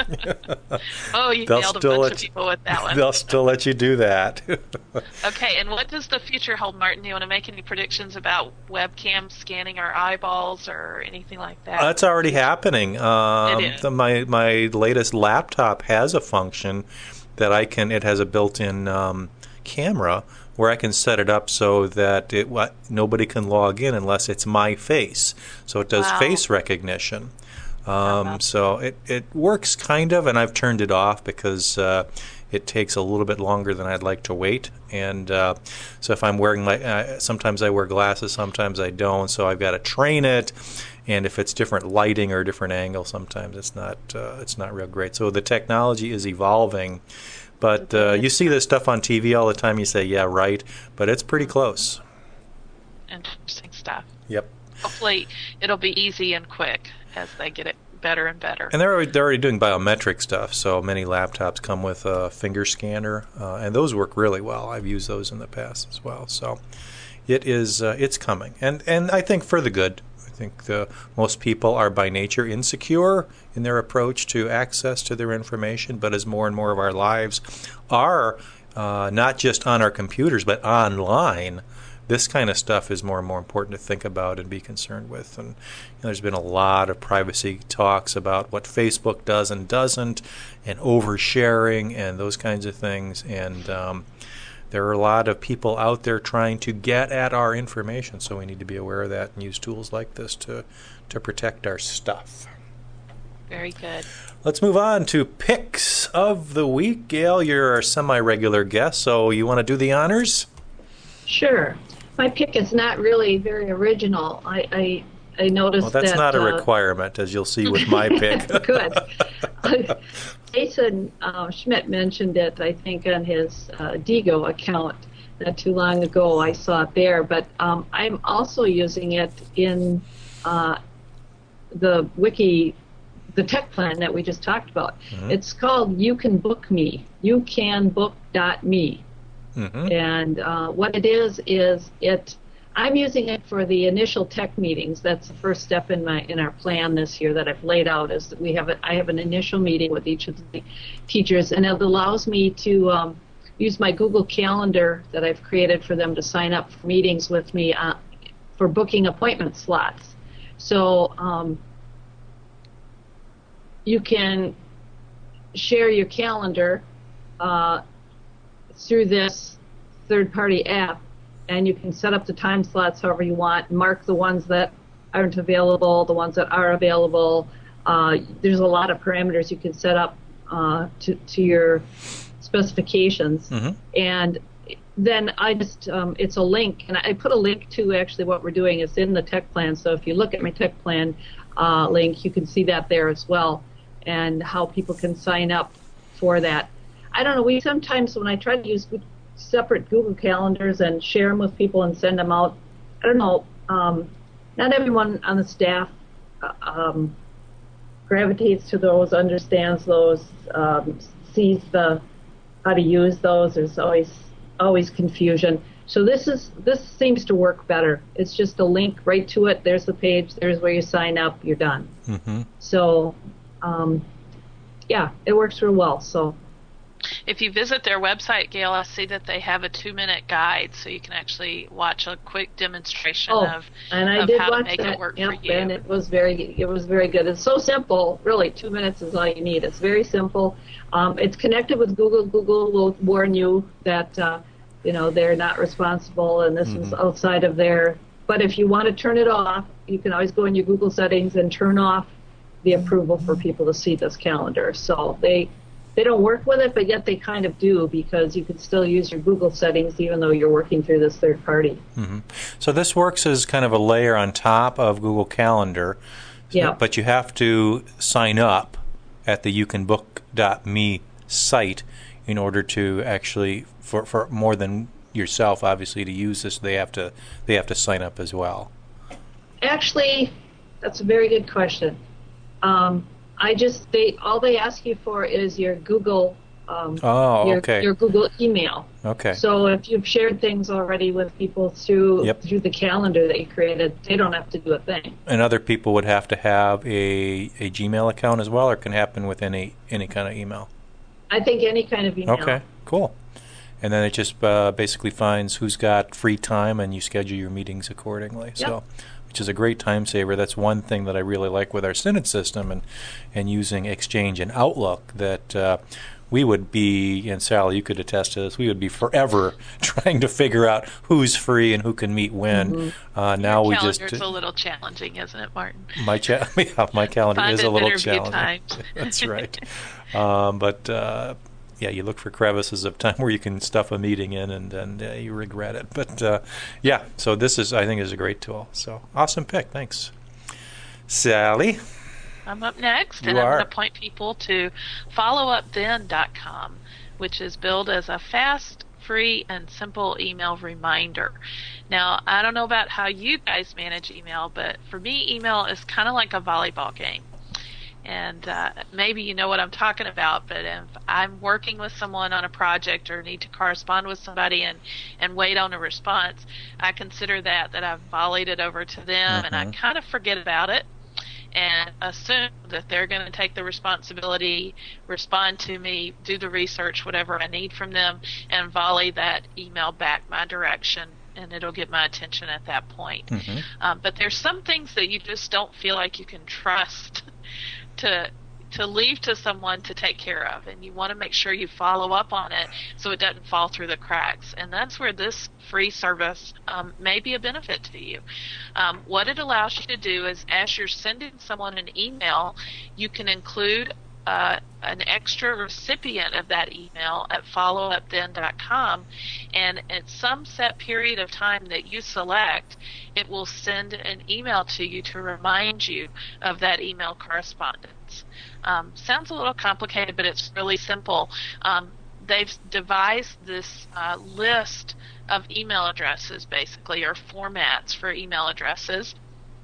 Oh, you they'll nailed a still bunch let of you- people with that one. they'll still let you do that. Okay, and what does the future hold, Martin? Do you want to make any predictions about webcam scanning our eyeballs or anything like that? That's already happening. Um, It is. the, my my latest laptop has a function that I can. It has a built-in um, camera where I can set it up so that it what nobody can log in unless it's my face. So it does Wow. face recognition. Um, Uh-huh. So it, it works kind of, and I've turned it off because uh, it takes a little bit longer than I'd like to wait. And uh, so if I'm wearing my, uh, sometimes I wear glasses, sometimes I don't. So I've got to train it, and if it's different lighting or a different angle, sometimes it's not uh, it's not real great. So the technology is evolving, but uh, you see this stuff on T V all the time. You say, yeah, right, but it's pretty close. Interesting stuff. Yep. Hopefully, it'll be easy and quick as they get it better and better. And they're already, they're already doing biometric stuff, so many laptops come with a finger scanner, uh, and those work really well. I've used those in the past as well. So it is uh, it's coming, and and I think for the good. I think the, most people are by nature insecure in their approach to access to their information, but as more and more of our lives are uh, not just on our computers but online, this kind of stuff is more and more important to think about and be concerned with. And you know, there's been a lot of privacy talks about what Facebook does and doesn't, and oversharing and those kinds of things. And um, there are a lot of people out there trying to get at our information, so we need to be aware of that and use tools like this to, to protect our stuff. Very good. Let's move on to picks of the week. Gail, you're a semi-regular guest, so you want to do the honors? Sure. My pick is not really very original. I, I I noticed Well, that's that, not a uh, requirement, as you'll see with my pick. Good. Jason uh, Schmidt mentioned it, I think, on his uh, Digo account not too long ago. I saw it there, but um, I'm also using it in uh, the wiki, the tech plan that we just talked about. Mm-hmm. It's called You Can Book Me, you can book dot me. Mm-hmm. And uh, what it is is it. I'm using it for the initial tech meetings. That's the first step in my in our plan this year that I've laid out. Is that we have a, I have an initial meeting with each of the teachers, and it allows me to um, use my Google Calendar that I've created for them to sign up for meetings with me uh, for booking appointment slots. So um, you can share your calendar uh, through this third-party app. And you can set up the time slots however you want, mark the ones that aren't available, the ones that are available. Uh, there's a lot of parameters you can set up uh, to, to your specifications. Mm-hmm. And then I just, um, it's a link, and I put a link to actually what we're doing. It's in the tech plan, so if you look at my tech plan uh, link, you can see that there as well, and how people can sign up for that. I don't know, we sometimes, when I try to use separate Google calendars and share them with people and send them out. I don't know. Um, not everyone on the staff uh, um, gravitates to those, understands those, um, sees the how to use those. There's always always confusion. So this is this seems to work better. It's just a link right to it. There's the page. There's where you sign up. You're done. Mm-hmm. So um, yeah, it works real well. So. If you visit their website, Gail, I see that they have a two-minute guide, so you can actually watch a quick demonstration oh, of, and I of did how watch to make that. it work yep, for you. And it was very, it was very good. It's so simple, really. Two minutes is all you need. It's very simple. Um, it's connected with Google. Google will warn you that uh, you know they're not responsible, and this mm-hmm. is outside of their. But if you want to turn it off, you can always go in your Google settings and turn off the approval for people to see this calendar. So they. They don't work with it, but yet they kind of do, because you can still use your Google settings even though you're working through this third party. Mm-hmm. So this works as kind of a layer on top of Google Calendar, yeah. But you have to sign up at the you can book dot me site in order to actually, for, for more than yourself, obviously, to use this, they have to they have to sign up as well. Actually, that's a very good question. Um, I just they all they ask you for is your Google um, oh, your, okay. your Google email. Okay. So if you've shared things already with people through yep. through the calendar that you created, they don't have to do a thing. And other people would have to have a, a Gmail account as well, or it can happen with any any kind of email? I think any kind of email. Okay, cool. And then it just uh, basically finds who's got free time, and you schedule your meetings accordingly. Yep. So. Which is a great time saver. That's one thing that I really like with our Synod system and, and using Exchange and Outlook, that uh, we would be, and Sally, you could attest to this, we would be forever trying to figure out who's free and who can meet when. Mm-hmm. Uh, now Your we just. Calendar's a little challenging, isn't it, Martin? My, cha- yeah, my calendar Find is a little interview challenging. Times. That's right. Um, but. Uh, Yeah, you look for crevices of time where you can stuff a meeting in, and then uh, you regret it. But uh, yeah, so this is, I think, is a great tool. So awesome pick, thanks, Sally. I'm up next, you and are. I'm going to point people to follow up then dot com, which is billed as a fast, free, and simple email reminder. Now, I don't know about how you guys manage email, but for me, email is kind of like a volleyball game. And uh, maybe you know what I'm talking about, but if I'm working with someone on a project or need to correspond with somebody and, and wait on a response, I consider that that I've volleyed it over to them, mm-hmm. and I kind of forget about it and assume that they're going to take the responsibility, respond to me, do the research, whatever I need from them, and volley that email back my direction, and it'll get my attention at that point. Mm-hmm. Um, but there's some things that you just don't feel like you can trust to to leave to someone to take care of, and you want to make sure you follow up on it so it doesn't fall through the cracks. And that's where this free service um, may be a benefit to you. Um, what it allows you to do is, as you're sending someone an email, you can include uh, an extra recipient of that email at follow up then dot com, and at some set period of time that you select, it will send an email to you to remind you of that email correspondence. Um, sounds a little complicated, but it's really simple. Um, they've devised this uh, list of email addresses, basically, or formats for email addresses.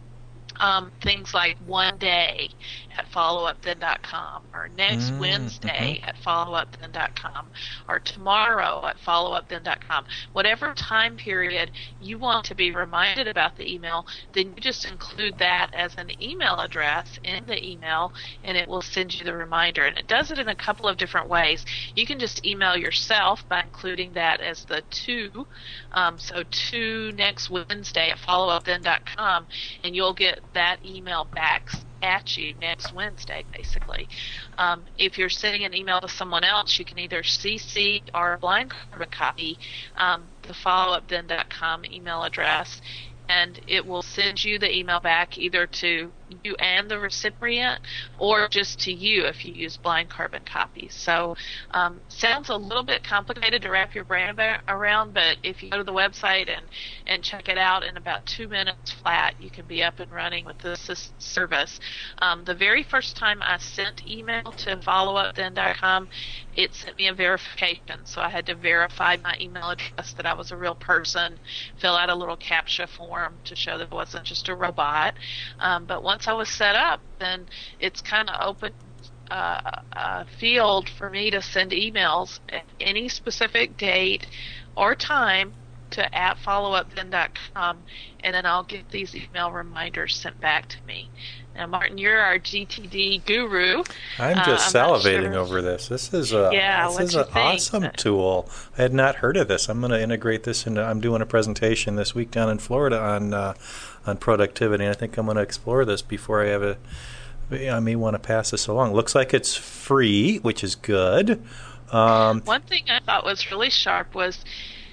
Um, things like one day at follow up then dot com, or next Mm, Wednesday mhm. at follow up then dot com, or tomorrow at follow up then dot com. Whatever time period you want to be reminded about the email, then you just include that as an email address in the email, and it will send you the reminder. And it does it in a couple of different ways. You can just email yourself by including that as the to, um, so to next Wednesday at follow up then dot com, and you'll get that email back at you next Wednesday, basically. Um, if you're sending an email to someone else, you can either C C or blind carbon copy um, the follow up then dot com email address, and it will send you the email back either to you and the recipient, or just to you if you use blind carbon copies. So um, sounds a little bit complicated to wrap your brain about, around, but if you go to the website and, and check it out in about two minutes flat, you can be up and running with this service. Um, the very first time I sent email to follow up then dot com, it sent me a verification. So I had to verify my email address, that I was a real person, fill out a little CAPTCHA form to show that I wasn't just a robot. Um, but once I was set up, then it's kind of open uh, a field for me to send emails at any specific date or time to at follow up then dot com, and then I'll get these email reminders sent back to me. Now, Martin, you're our G T D guru. I'm Uh, just I'm not salivating sure. over this. This is a Yeah, this what is you an think? awesome tool. I had not heard of this. I'm going to integrate this into. I'm doing a presentation this week down in Florida on uh, on productivity, and I think I'm going to explore this before I have a. I may want to pass this along. Looks like it's free, which is good. Um, One thing I thought was really sharp was,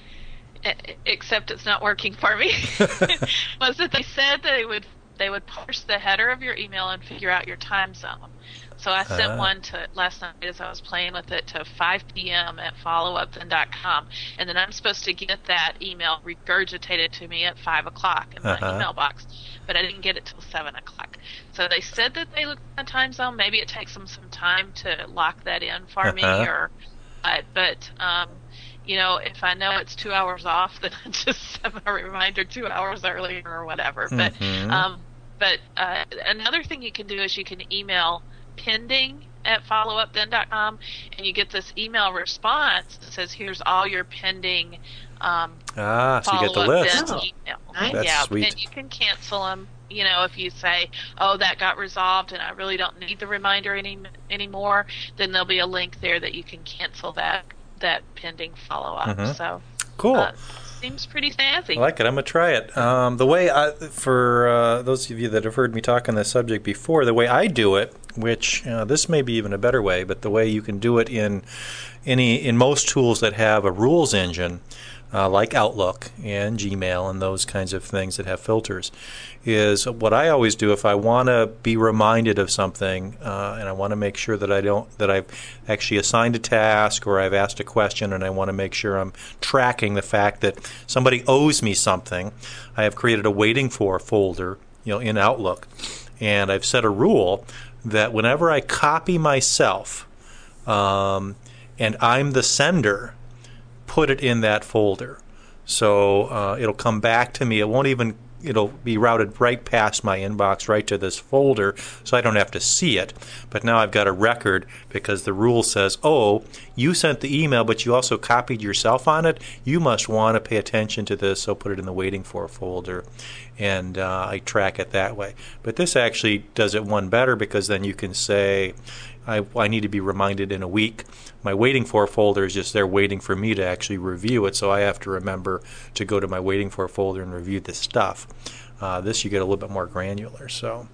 e- except it's not working for me, was that they said they would they would parse the header of your email and figure out your time zone. So I sent Ah. one to last night as I was playing with it to five p.m. at follow up then dot com, and then I'm supposed to get that email regurgitated to me at five o'clock in my Uh-huh. email box, but I didn't get it till seven o'clock. So they said that they looked at the time zone. Maybe it takes them some time to lock that in for me, Uh-huh. or uh, but um, you know, if I know it's two hours off, then I just send a reminder two hours earlier or whatever. But Mhm. um, but uh, another thing you can do is you can email pending at follow up then dot com, and you get this email response that says, here's all your pending um, ah, so you get the follow-up list. then Oh, emails. nice. That's yeah, sweet. and you can cancel them. You know, if you say, oh, that got resolved and I really don't need the reminder any anymore, then there'll be a link there that you can cancel that that pending follow-up. Mhm. So Cool. uh, seems pretty snazzy. I like it. I'm going to try it. Um, the way I, for uh, those of you that have heard me talk on this subject before, the way I do it, which uh, this may be even a better way, but the way you can do it in any in most tools that have a rules engine, uh, like Outlook and Gmail and those kinds of things that have filters, is what I always do if I want to be reminded of something uh, and I want to make sure that I don't that I've actually assigned a task or I've asked a question and I want to make sure I'm tracking the fact that somebody owes me something. I have created a waiting for folder, you know, in Outlook, and I've set a rule that whenever I copy myself um, and I'm the sender, put it in that folder. So uh, it'll come back to me. It won't even, it'll be routed right past my inbox, right to this folder, so I don't have to see it. But now I've got a record because the rule says, oh, you sent the email, but you also copied yourself on it. You must want to pay attention to this, so put it in the waiting for folder. And uh, I track it that way. But this actually does it one better because then you can say, I, I need to be reminded in a week. My waiting for folder is just there waiting for me to actually review it, so I have to remember to go to my waiting for folder and review this stuff. Uh, this you get a little bit more granular. So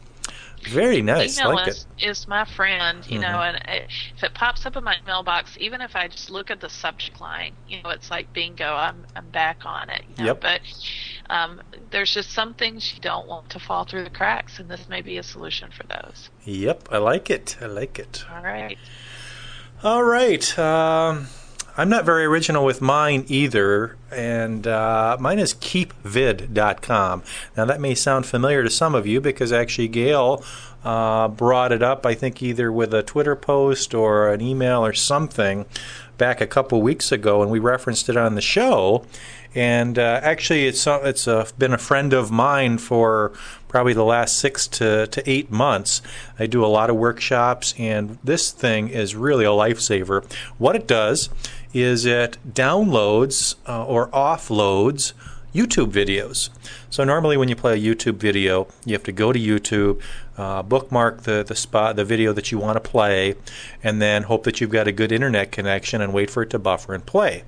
very nice. Email Like is, it. is my friend, you Mhm. know, and it, if it pops up in my mailbox, even if I just look at the subject line, you know, it's like bingo, I'm I'm back on it. You know? Yep. But um, there's just some things you don't want to fall through the cracks, and this may be a solution for those. Yep, I like it. I like it. All right. All right. Um, I'm not very original with mine either, and uh, mine is keep vid dot com. Now, that may sound familiar to some of you because actually Gail uh, brought it up, I think, either with a Twitter post or an email or something back a couple weeks ago, and we referenced it on the show. And uh, actually, it's uh, it's uh, been a friend of mine for probably the last six to, to eight months. I do a lot of workshops, and this thing is really a lifesaver. What it does is it downloads uh, or offloads YouTube videos. So normally when you play a YouTube video, you have to go to YouTube, uh, bookmark the, the spot, the video that you want to play, and then hope that you've got a good internet connection and wait for it to buffer and play.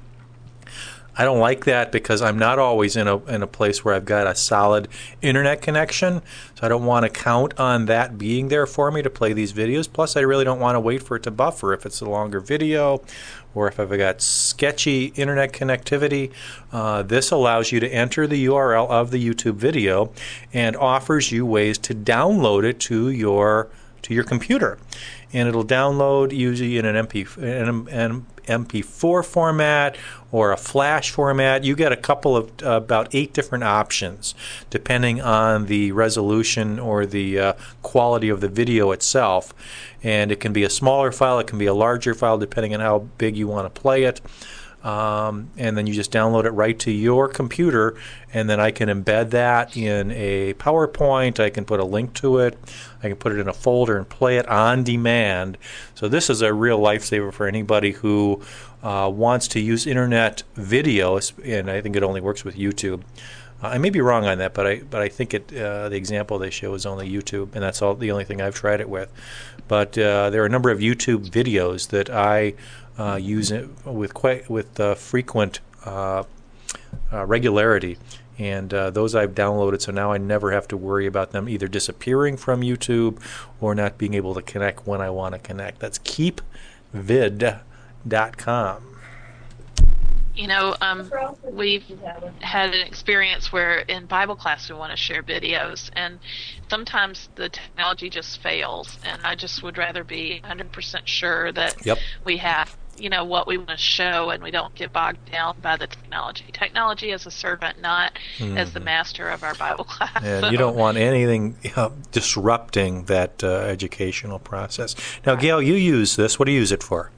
I don't like that because I'm not always in a in a place where I've got a solid internet connection, so I don't want to count on that being there for me to play these videos. Plus, I really don't want to wait for it to buffer if it's a longer video or if I've got sketchy internet connectivity. Uh, this allows you to enter the U R L of the YouTube video and offers you ways to download it to your to your computer. And it'll download usually in an M P an, an M P four format or a Flash format. You get a couple of uh, about eight different options depending on the resolution or the uh, quality of the video itself. And it can be a smaller file, it can be a larger file depending on how big you want to play it. Um, and then you just download it right to your computer, and then I can embed that in a PowerPoint. I can put a link to it. I can put it in a folder and play it on demand. So this is a real lifesaver for anybody who uh, wants to use internet video, and I think it only works with YouTube. Uh, I may be wrong on that, but I but I think it uh, the example they show is only YouTube, and that's all the only thing I've tried it with. But uh, there are a number of YouTube videos that I uh, use it with quite with uh, frequent uh, uh, regularity, and uh, those I've downloaded. So now I never have to worry about them either disappearing from YouTube or not being able to connect when I want to connect. That's keep vid dot com. You know, um, we've had an experience where in Bible class we want to share videos, and sometimes the technology just fails, and I just would rather be one hundred percent sure that Yep. we have, you know, what we want to show, and we don't get bogged down by the technology. Technology as a servant, not mm-hmm. as the master of our Bible class. And so. you don't want anything uh, disrupting that uh, educational process. Now, Gail, you use this. What do you use it for?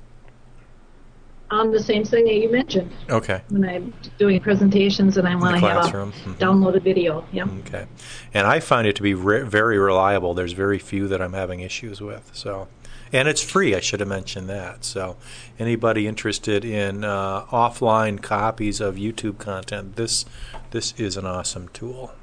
Um, the same thing that you mentioned. Okay. When I'm doing presentations and I want to have a mm-hmm. downloaded video. Yeah. Okay. And I find it to be re- very reliable. There's very few that I'm having issues with. So, and it's free. I should have mentioned that. So, anybody interested in uh, offline copies of YouTube content, this this is an awesome tool.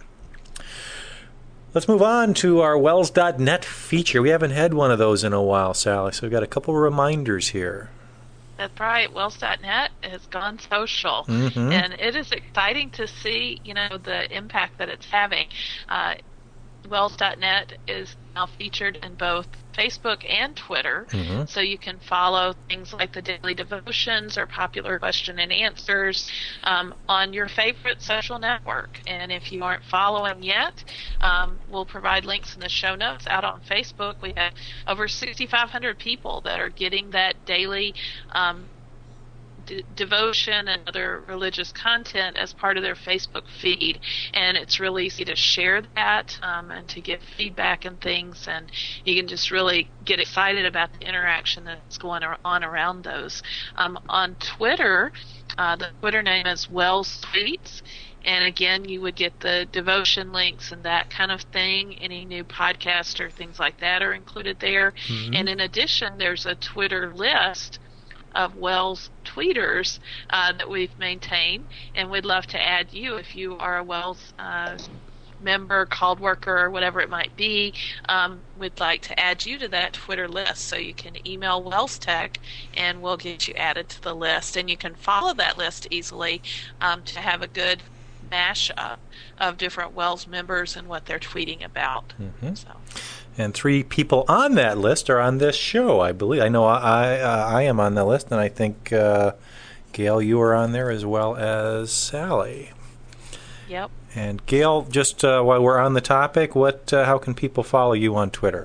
Let's move on to our Wells dot net feature. We haven't had one of those in a while, Sally. So we've got a couple of reminders here. That's right. Wells dot net has gone social, mm-hmm. and it is exciting to see, you know, the impact that it's having. Uh, Wells dot net is now featured in both Facebook and Twitter, mm-hmm. so you can follow things like the daily devotions or popular question and answers um, on your favorite social network. And if you aren't following yet, um, we'll provide links in the show notes. Out on Facebook, we have over sixty-five hundred people that are getting that daily um, d- devotion and other religious content as part of their Facebook feed. And it's really easy to share that um, and to give feedback and things, and you can just really get excited about the interaction that's going on around those. Um, on Twitter, uh, the Twitter name is Wells Tweets. And again, you would get the devotion links and that kind of thing. Any new podcast or things like that are included there. Mm-hmm. And in addition, there's a Twitter list of Wells tweeters uh, that we've maintained, and we'd love to add you if you are a Wells uh, member, called worker, or whatever it might be. Um, we'd like to add you to that Twitter list, so you can email Wells Tech and we'll get you added to the list, and you can follow that list easily um, to have a good mashup of different Wells members and what they're tweeting about. Mm-hmm. So. And three people on that list are on this show, I believe. I know I uh, I am on the list, and I think, uh, Gail, you are on there as well as Sally. Yep. And Gail, just uh, while we're on the topic, what? Uh, how can people follow you on Twitter?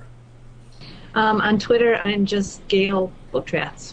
Um, on Twitter, I'm just Gail Botratz.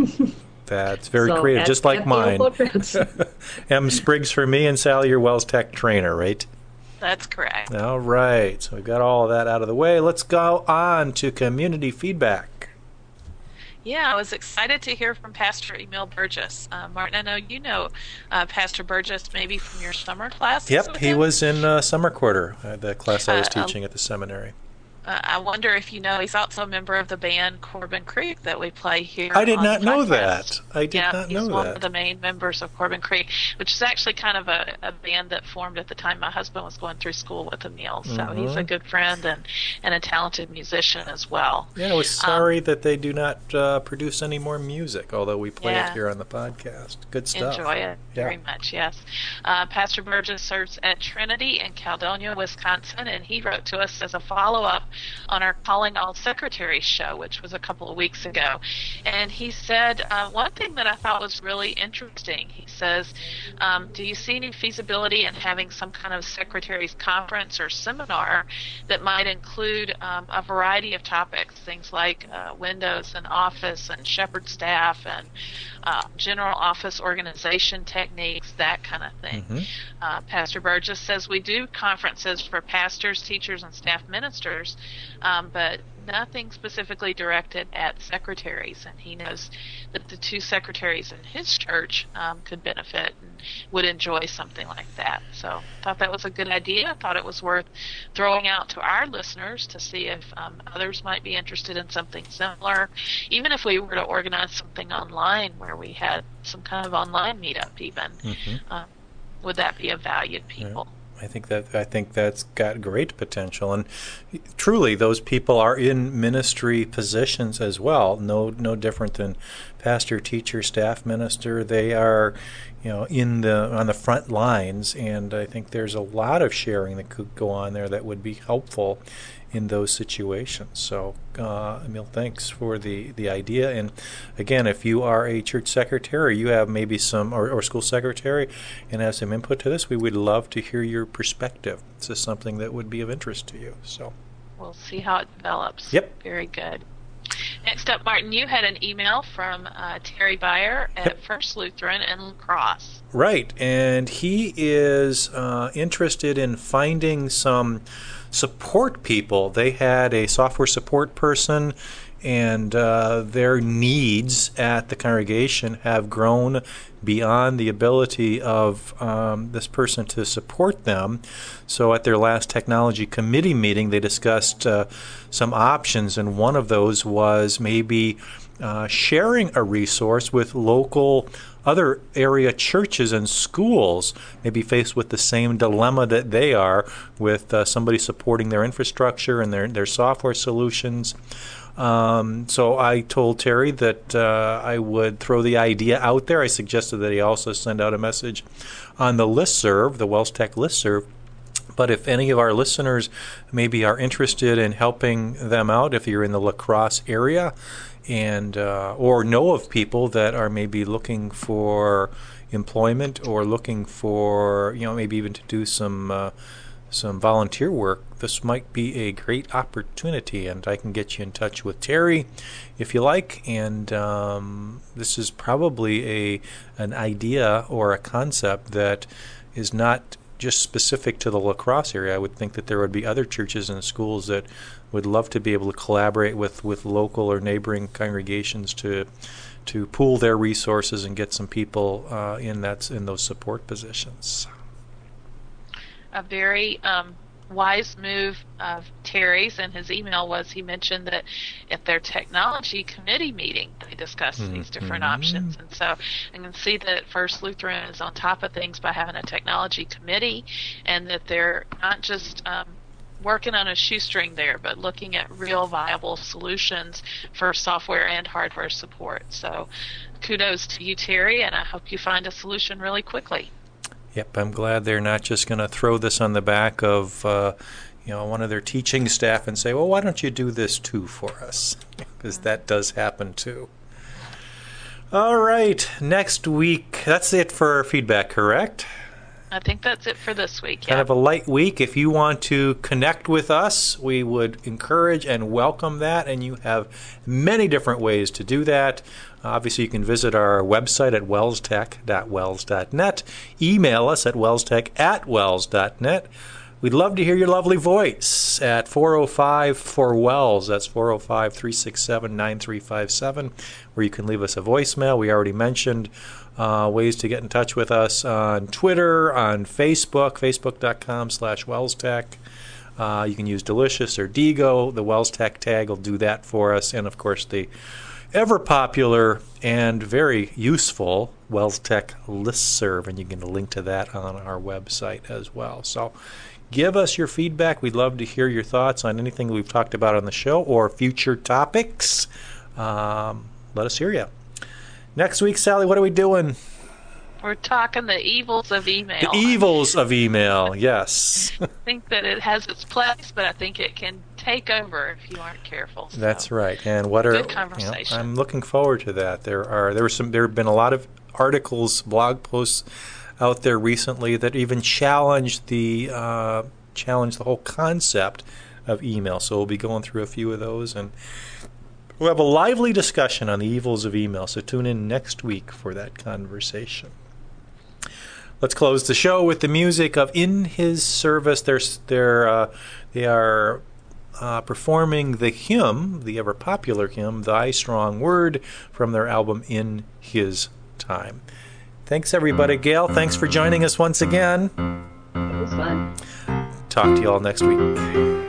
That's very so creative, at, just like at mine. Gail M. Spriggs for me, and Sally, your Wells Tech trainer, right? That's correct. All right. So we've got all of that out of the way. Let's go on to community feedback. Yeah, I was excited to hear from Pastor Emil Burgess. Uh, Martin, I know you know uh, Pastor Burgess maybe from your summer class. Yep, he was in uh, summer quarter, uh, the class I was Uh, teaching at the seminary. Uh, I wonder if you know he's also a member of the band Corbin Creek that we play here. I did on not the know podcast. that. I did yeah, not he's know one that. of the main members of Corbin Creek, which is actually kind of a, a band that formed at the time my husband was going through school with Emil. So Mhm. he's a good friend and, and a talented musician as well. Yeah, I was sorry um, that they do not uh, produce any more music, although we play yeah. it here on the podcast. Good stuff. Enjoy it yeah. very much, yes. Uh, Pastor Burgess serves at Trinity in Caledonia, Wisconsin, and he wrote to us as a follow-up on our Calling All Secretaries show, which was a couple of weeks ago. And he said uh, one thing that I thought was really interesting. He says, um, do you see any feasibility in having some kind of secretaries conference or seminar that might include um, a variety of topics, things like uh, Windows and Office and Shepherd staff and uh, general office organization techniques, that kind of thing. Mm-hmm. Uh, Pastor Burgess says we do conferences for pastors, teachers, and staff ministers, um, but nothing specifically directed at secretaries. And he knows that the two secretaries in his church um, could benefit and would enjoy something like that. So I thought that was a good idea. I thought it was worth throwing out to our listeners to see if um, others might be interested in something similar, even if we were to organize something online where we had some kind of online meetup even. Mm-hmm. Um, would that be of value to people? Yeah. I think that I think that's got great potential, and truly, those people are in ministry positions as well. No, no different than pastor, teacher, staff minister. They are, you know, in the on the front lines, and I think there's a lot of sharing that could go on there that would be helpful in those situations. So, uh, Emil, thanks for the, the idea. And again, if you are a church secretary, you have maybe some, or, or school secretary, and have some input to this, we would love to hear your perspective. This is something that would be of interest to you. So, we'll see how it develops. Yep. Very good. Next up, Martin, you had an email from uh, Terry Beyer at yep. First Lutheran in La Crosse. Right, and he is uh, interested in finding some support people. They had a software support person, and uh, their needs at the congregation have grown beyond the ability of um, this person to support them. So at their last technology committee meeting, they discussed uh, some options, and one of those was maybe uh, sharing a resource with local other area churches and schools, maybe faced with the same dilemma that they are, with uh, somebody supporting their infrastructure and their, their software solutions. Um, so I told Terry that uh, I would throw the idea out there. I suggested that he also send out a message on the listserv, the Wells Tech listserv. But if any of our listeners maybe are interested in helping them out, if you're in the La Crosse area, and uh, or know of people that are maybe looking for employment or looking for, you know, maybe even to do some uh, some volunteer work, this might be a great opportunity, and I can get you in touch with Terry if you like. And um, this is probably a an idea or a concept that is not just specific to the La Crosse area. I would think that there would be other churches and schools that would love to be able to collaborate with, with local or neighboring congregations to to pool their resources and get some people uh, in that's in those support positions. A very um, wise move of Terry's in his email was he mentioned that at their technology committee meeting they discussed mm-hmm. these different options, and so I can see that First Lutheran is on top of things by having a technology committee, and that they're not just um, working on a shoestring there, but looking at real viable solutions for software and hardware support. So kudos to you, Terry, and I hope you find a solution really quickly. Yep, I'm glad they're not just going to throw this on the back of uh, you know, one of their teaching staff and say, well, why don't you do this too for us? Because that does happen too. All right, next week, that's it for our feedback, correct? I think that's it for this week. Kind yeah. of a light week. If you want to connect with us, we would encourage and welcome that, and you have many different ways to do that. Obviously, you can visit our website at wellstech dot wells dot net, email us at wellstech at wells dot net. We'd love to hear your lovely voice at four oh five four wells. That's four oh five, three six seven, nine three five seven, where you can leave us a voicemail. We already mentioned uh, ways to get in touch with us on Twitter, on Facebook, facebook.com slash wellstech. Uh, you can use Delicious or Digo. The WellsTech tag will do that for us. And, of course, the ever-popular and very useful WellsTech listserv, and you can link to that on our website as well. So give us your feedback. We'd love to hear your thoughts on anything we've talked about on the show or future topics. Um, let us hear you. Next week, Sally, what are we doing? We're talking the evils of email. The evils of email, yes. I think that it has its place, but I think it can take over if you aren't careful. So. That's right. And what are Good conversation. You know, I'm looking forward to that. There are there were some there have been a lot of articles, blog posts out there recently that even challenge the uh, challenge the whole concept of email. So we'll be going through a few of those, and we'll have a lively discussion on the evils of email. So tune in next week for that conversation. Let's close the show with the music of In His Service. They're, they're, uh, they are uh, performing the hymn, the ever-popular hymn, Thy Strong Word, from their album In His Time. Thanks, everybody. Gail, thanks for joining us once again. It was fun. Talk to you all next week.